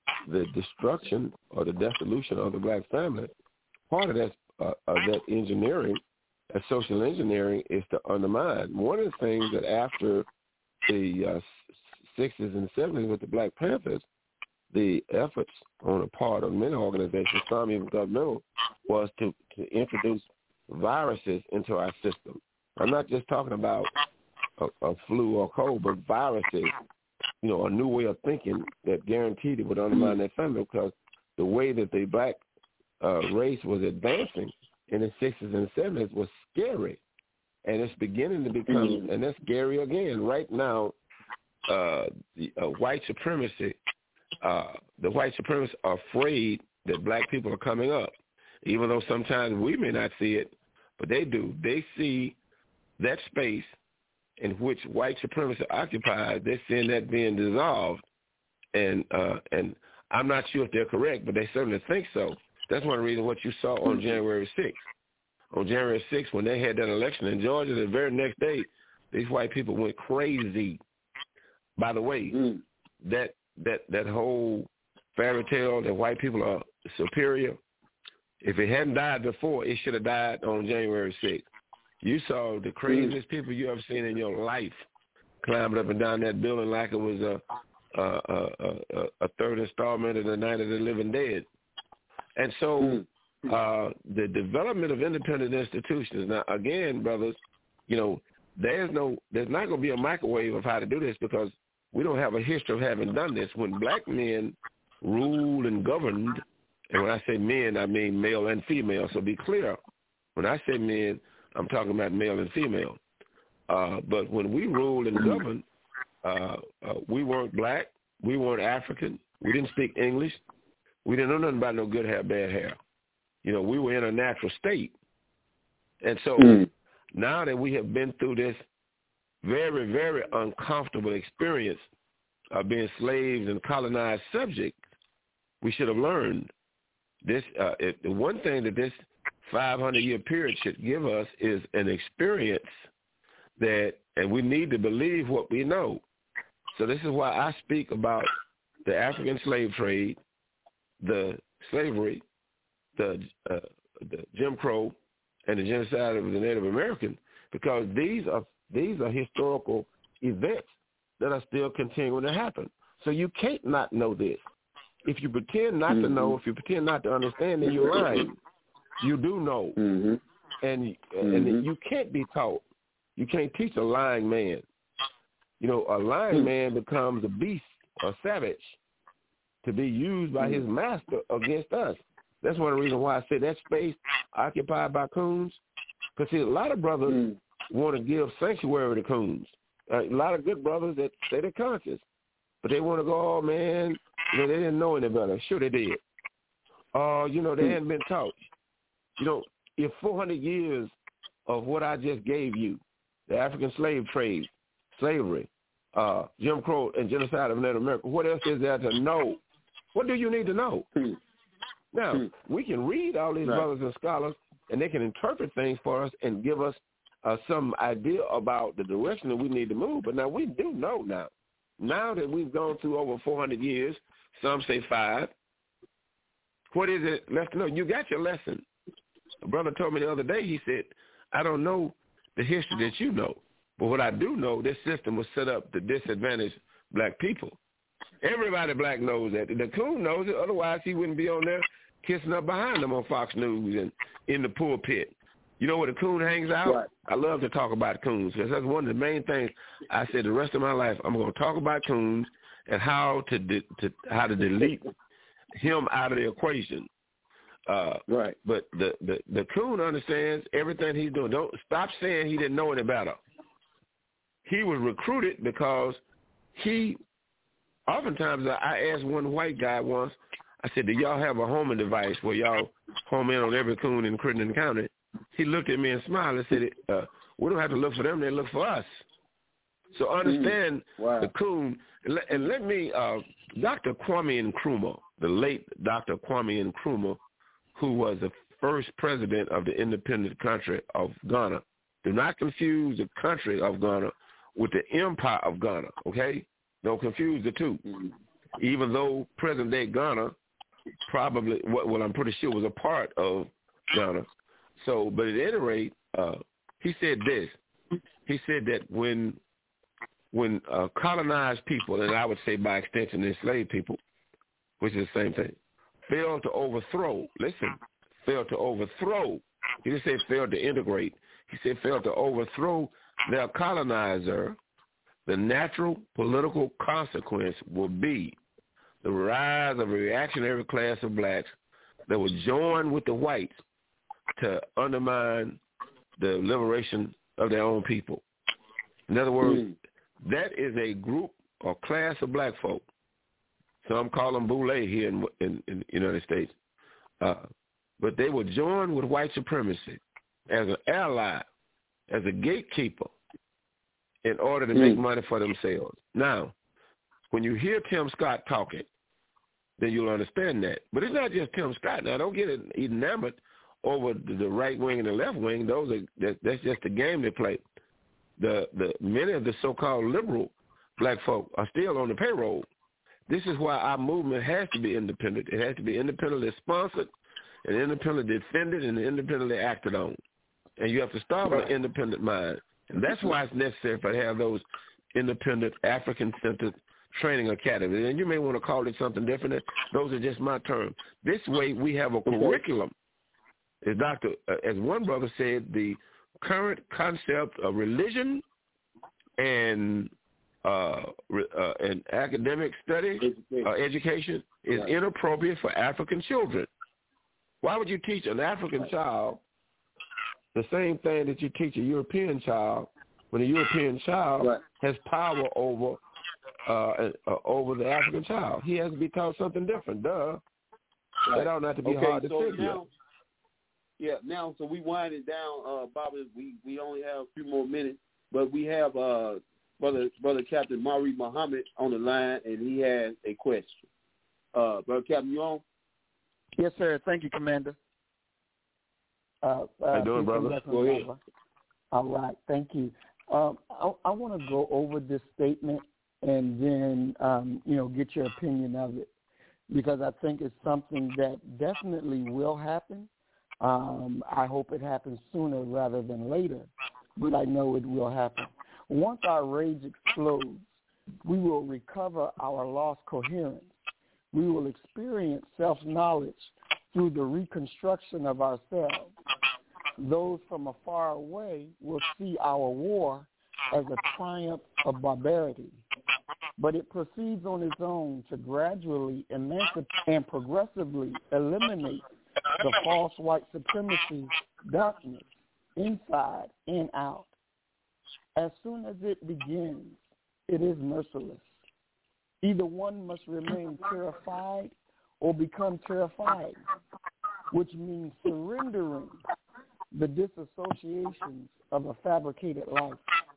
the destruction or the dissolution of the black family, part of that engineering, that social engineering, is to undermine. One of the things that after the 60s and 70s with the Black Panthers, the efforts on the part of many organizations, some even governmental, was to introduce viruses into our system. I'm not just talking about a flu or cold, but viruses, a new way of thinking that guaranteed it would undermine their family, because the way that the black race was advancing in the 60s and 70s was scary. And it's beginning to become, and that's scary again. Right now, the white supremacy, the white supremacists are afraid that black people are coming up, even though sometimes we may not see it, but they do. They see that space in which white supremacy occupies. They're seeing that being dissolved, and I'm not sure if they're correct, but they certainly think so. That's one reason what you saw on January 6th. On January 6th, when they had that election in Georgia, the very next day, these white people went crazy. By the way, that whole fairy tale that white people are superior, if it hadn't died before, it should have died on January 6th. You saw the craziest people you ever seen in your life climbing up and down that building like it was a third installment of the Night of the Living Dead. And so the development of independent institutions, now, again, brothers, there's not going to be a microwave of how to do this, because we don't have a history of having done this. When black men ruled and governed, and when I say men, I mean male and female, so be clear. When I say men, I'm talking about male and female. But when we ruled and governed, we weren't black, we weren't African, we didn't speak English, we didn't know nothing about no good hair, bad hair. We were in a natural state. And so now that we have been through this very, very uncomfortable experience of being slaves and colonized subjects, we should have learned this. The one thing that this 500-year period should give us is an experience and we need to believe what we know. So this is why I speak about the African slave trade, the slavery, the Jim Crow, and the genocide of the Native American, because these are historical events that are still continuing to happen. So you can't not know this. If you pretend not to know, if you pretend not to understand, then you're lying. You do know. And you can't be taught. You can't teach a lying man. A lying man becomes a beast, a savage, to be used by his master against us. That's one of the reasons why I say that space occupied by coons. Because, see, a lot of brothers want to give sanctuary to coons. A lot of good brothers that say they're conscious, but they want to go, oh, man, they didn't know any better. Sure they did. They hadn't been taught. If 400 years of what I just gave you, the African slave trade, slavery, Jim Crow, and genocide of Native America, what else is there to know? What do you need to know? Now, we can read all these brothers and scholars, and they can interpret things for us and give us some idea about the direction that we need to move. But now we do know now. Now that we've gone through over 400 years, some say 5, what is it left to know? You got your lesson. A brother told me the other day, he said, I don't know the history that you know, but what I do know, this system was set up to disadvantage black people. Everybody black knows that. The coon knows it, otherwise he wouldn't be on there kissing up behind them on Fox News and in the pulpit. You know where the coon hangs out? Right. I love to talk about coons, because that's one of the main things I said the rest of my life. I'm going to talk about coons and how to delete him out of the equation. Right. But the coon understands everything he's doing. Don't stop saying he didn't know any better. He was recruited because oftentimes I asked one white guy once, I said, do y'all have a homing device where y'all home in on every coon in Crittenden County? He looked at me and smiled and said, we don't have to look for them, they look for us. So understand the coon. And let me, Dr. Kwame Nkrumah, the late Dr. Kwame Nkrumah, who was the first president of the independent country of Ghana. Do not confuse the country of Ghana with the empire of Ghana, okay? Don't confuse the two. even though present-day Ghana probably, well, I'm pretty sure was a part of Ghana. So, but at any rate, he said this. He said that when colonized people, and I would say by extension enslaved people, which is the same thing, failed to overthrow, he didn't say failed to integrate, he said failed to overthrow their colonizer, the natural political consequence will be the rise of a reactionary class of blacks that will join with the whites to undermine the liberation of their own people. In other words, that is a group or class of black folk. Some call them boule here in the United States. But they will join with white supremacy as an ally, as a gatekeeper, in order to make money for themselves. Now, when you hear Tim Scott talking, then you'll understand that. But it's not just Tim Scott. Now, don't get enamored over the right wing and the left wing. That's just the game they play. The many of the so-called liberal black folk are still on the payroll. This is why our movement has to be independent. It has to be independently sponsored and independently defended and independently acted on. And you have to start with an independent mind. And that's why it's necessary to have those independent, African-centered training academies. And you may want to call it something different. Those are just my terms. This way we have a curriculum. As one brother said, the current concept of religion and academic study, education, is inappropriate for African children. Why would you teach an African child the same thing that you teach a European child when a European child has power over the African child? He has to be taught something different. Duh. That ought not to be hard to figure. Now, so we winding down, Bobby. We only have a few more minutes, but we have Brother Captain Maury Muhammad on the line, and he has a question. Brother Captain, you on? Yes, sir. Thank you, Commander. How you doing, brother? Go ahead. All right. Thank you. I want to go over this statement and then, get your opinion of it, because I think it's something that definitely will happen. I hope it happens sooner rather than later, but I know it will happen. Once our rage explodes, we will recover our lost coherence. We will experience self-knowledge through the reconstruction of ourselves. Those from afar away will see our war as a triumph of barbarity, but it proceeds on its own to gradually emancipate and progressively eliminate the false white supremacy darkness inside and out. As soon as it begins, it is merciless. Either one must remain terrified or become terrified, which means surrendering the disassociations of a fabricated life.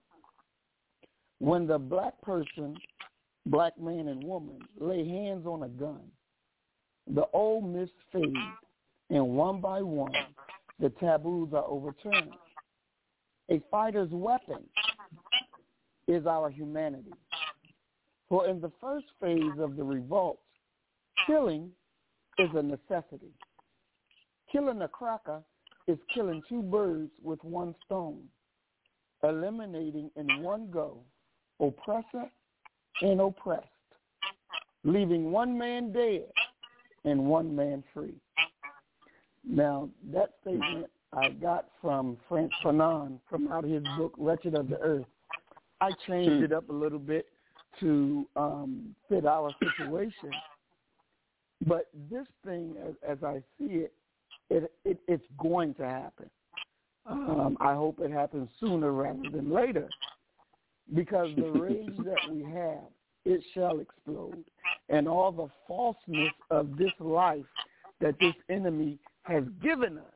When the black person, black man and woman, lay hands on a gun, the old myths fade, and one by one, the taboos are overturned. A fighter's weapon is our humanity. For in the first phase of the revolt, killing is a necessity. Killing a cracker is killing two birds with one stone, eliminating in one go oppressor and oppressed, leaving one man dead and one man free. Now, that statement I got from Frantz Fanon from out of his book, Wretched of the Earth. I changed it up a little bit to fit our situation. But this thing, as I see it, it's going to happen. I hope it happens sooner rather than later, because the rage that we have, it shall explode. And all the falseness of this life that this enemy has given us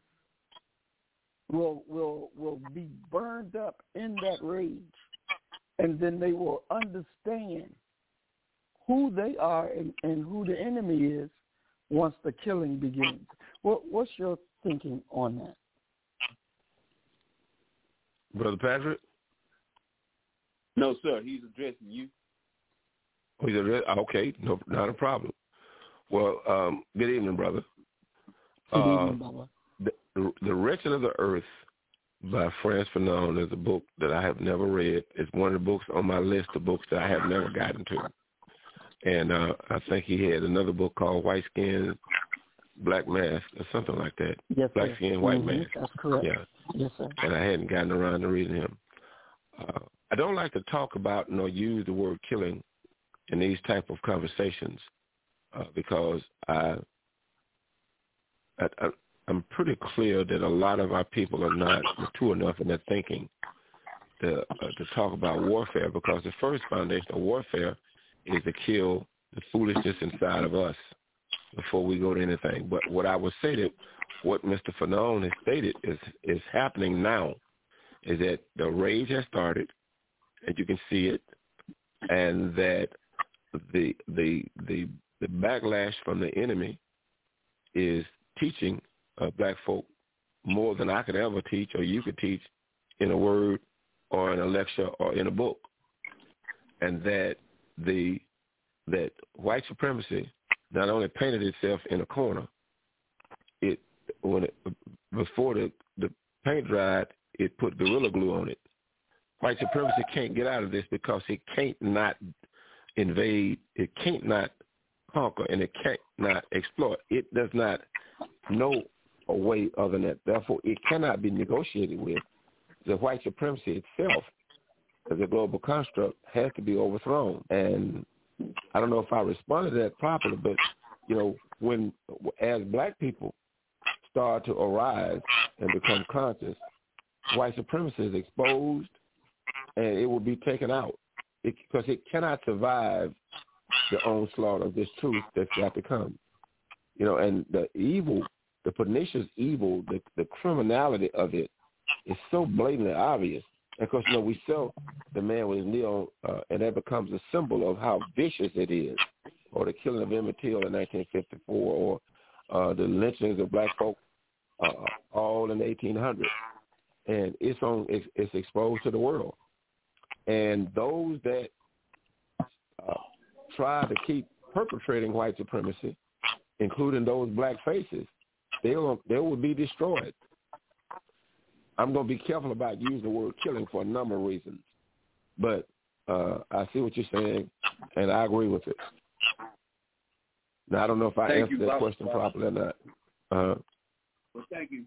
will be burned up in that rage. And then they will understand who they are and who the enemy is once the killing begins. What's your thinking on that? Brother Patrick? No, sir. He's addressing you. Oh, he's okay, no, not a problem. Well, good evening, brother. Good evening, Baba. The Wretched of the Earth by Frantz Fanon is a book that I have never read. It's one of the books on my list of books that I have never gotten to. And I think he had another book called White Skin, Black Mask, or something like that. Yes, Black sir. Skin, White Mask. That's correct. Yeah. Yes, sir. And I hadn't gotten around to reading him. I don't like to talk about nor use the word killing in these type of conversations because I'm pretty clear that a lot of our people are not mature enough in their thinking to talk about warfare, because the first foundation of warfare is to kill the foolishness inside of us before we go to anything. But what I would say that what Mr. Fanon has stated is happening now is that the rage has started, and you can see it, and that the backlash from the enemy is teaching black folk more than I could ever teach or you could teach in a word or in a lecture or in a book. And that that white supremacy not only painted itself in a corner, before the paint dried, it put Gorilla Glue on it. White supremacy can't get out of this because it can't not invade, it can't not conquer, and it can't not exploit. It does not know a way other than that. Therefore, it cannot be negotiated with. The white supremacy itself, as a global construct, has to be overthrown. And I don't know if I responded to that properly, but, when as black people start to arise and become conscious, white supremacy is exposed and it will be taken out because it cannot survive the onslaught of this truth that's got to come. And the evil, the pernicious evil, the criminality of it is so blatantly obvious. And of course, we sell the man with his knee and that becomes a symbol of how vicious it is, or the killing of Emmett Till in 1954, or the lynchings of black folk all in the 1800s. And it's exposed to the world. And those that try to keep perpetrating white supremacy, including those black faces, they will be destroyed. I'm going to be careful about using the word killing for a number of reasons. But I see what you're saying, and I agree with it. Now, I don't know if I answered that question properly or not. Well, thank you.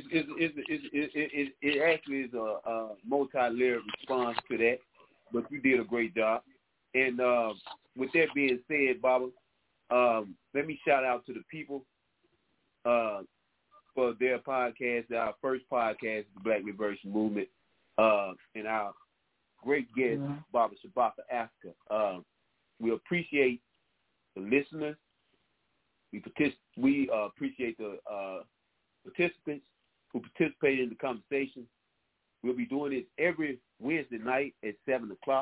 It actually is a multi-layered response to that, but you did a great job. And with that being said, Baba, let me shout out to the people for their podcast, our first podcast, the Black Liberation Movement, and our great guest, Baba Shabaka Africa. We appreciate the listeners. We appreciate the participants who participated in the conversation. We'll be doing it every Wednesday night at 7 o'clock.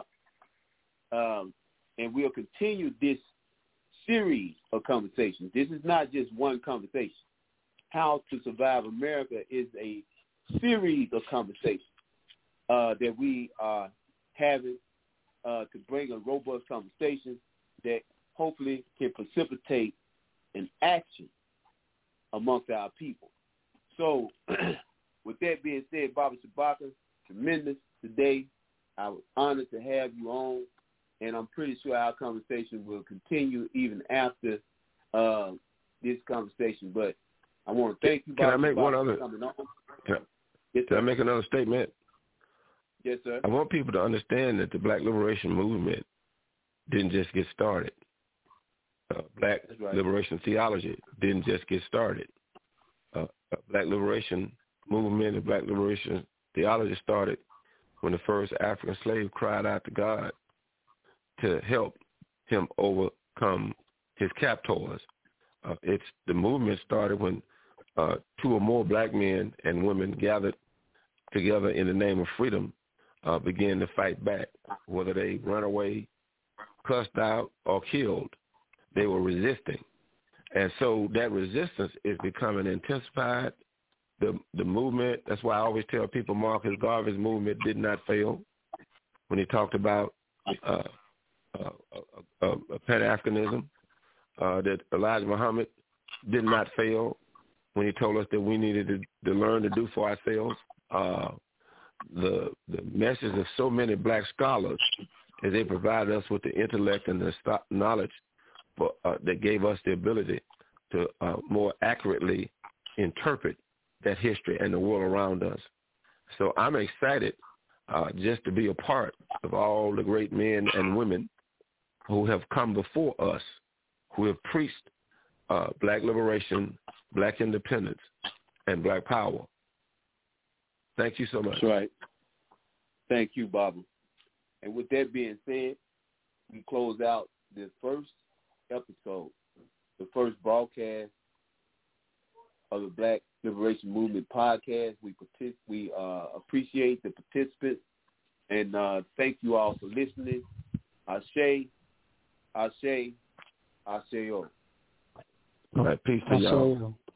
And we'll continue this series of conversations. This is not just one conversation. How to Survive America is a series of conversations that we are having to bring a robust conversation that hopefully can precipitate an action amongst our people. So, with that being said, Baba Shabaka, tremendous today. I was honored to have you on, and I'm pretty sure our conversation will continue even after this conversation. But I want to thank you, Baba. Can I make one other? Can I make another statement? Yes, sir. I want people to understand that the Black Liberation Movement didn't just get started. Black Liberation Theology didn't just get started. Black Liberation Movement and Black Liberation Theology started when the first African slave cried out to God to help him overcome his captors. The movement started when two or more black men and women gathered together in the name of freedom, began to fight back, whether they run away, cussed out, or killed. They were resisting. And so that resistance is becoming intensified. The movement, that's why I always tell people Marcus Garvey's movement did not fail when he talked about Pan-Africanism, that Elijah Muhammad did not fail when he told us that we needed to learn to do for ourselves. The message of so many black scholars is they provided us with the intellect and the knowledge that gave us the ability to more accurately interpret that history and the world around us. So I'm excited just to be a part of all the great men and women who have come before us, who have preached black liberation, black independence, and black power. Thank you so much. That's right. Thank you, Baba. And with that being said, we close out this first episode, the first broadcast of the Black Liberation Movement podcast. We appreciate the participants, and thank you all for listening. Ashe, Ashe, Ashe. All right, peace to y'all.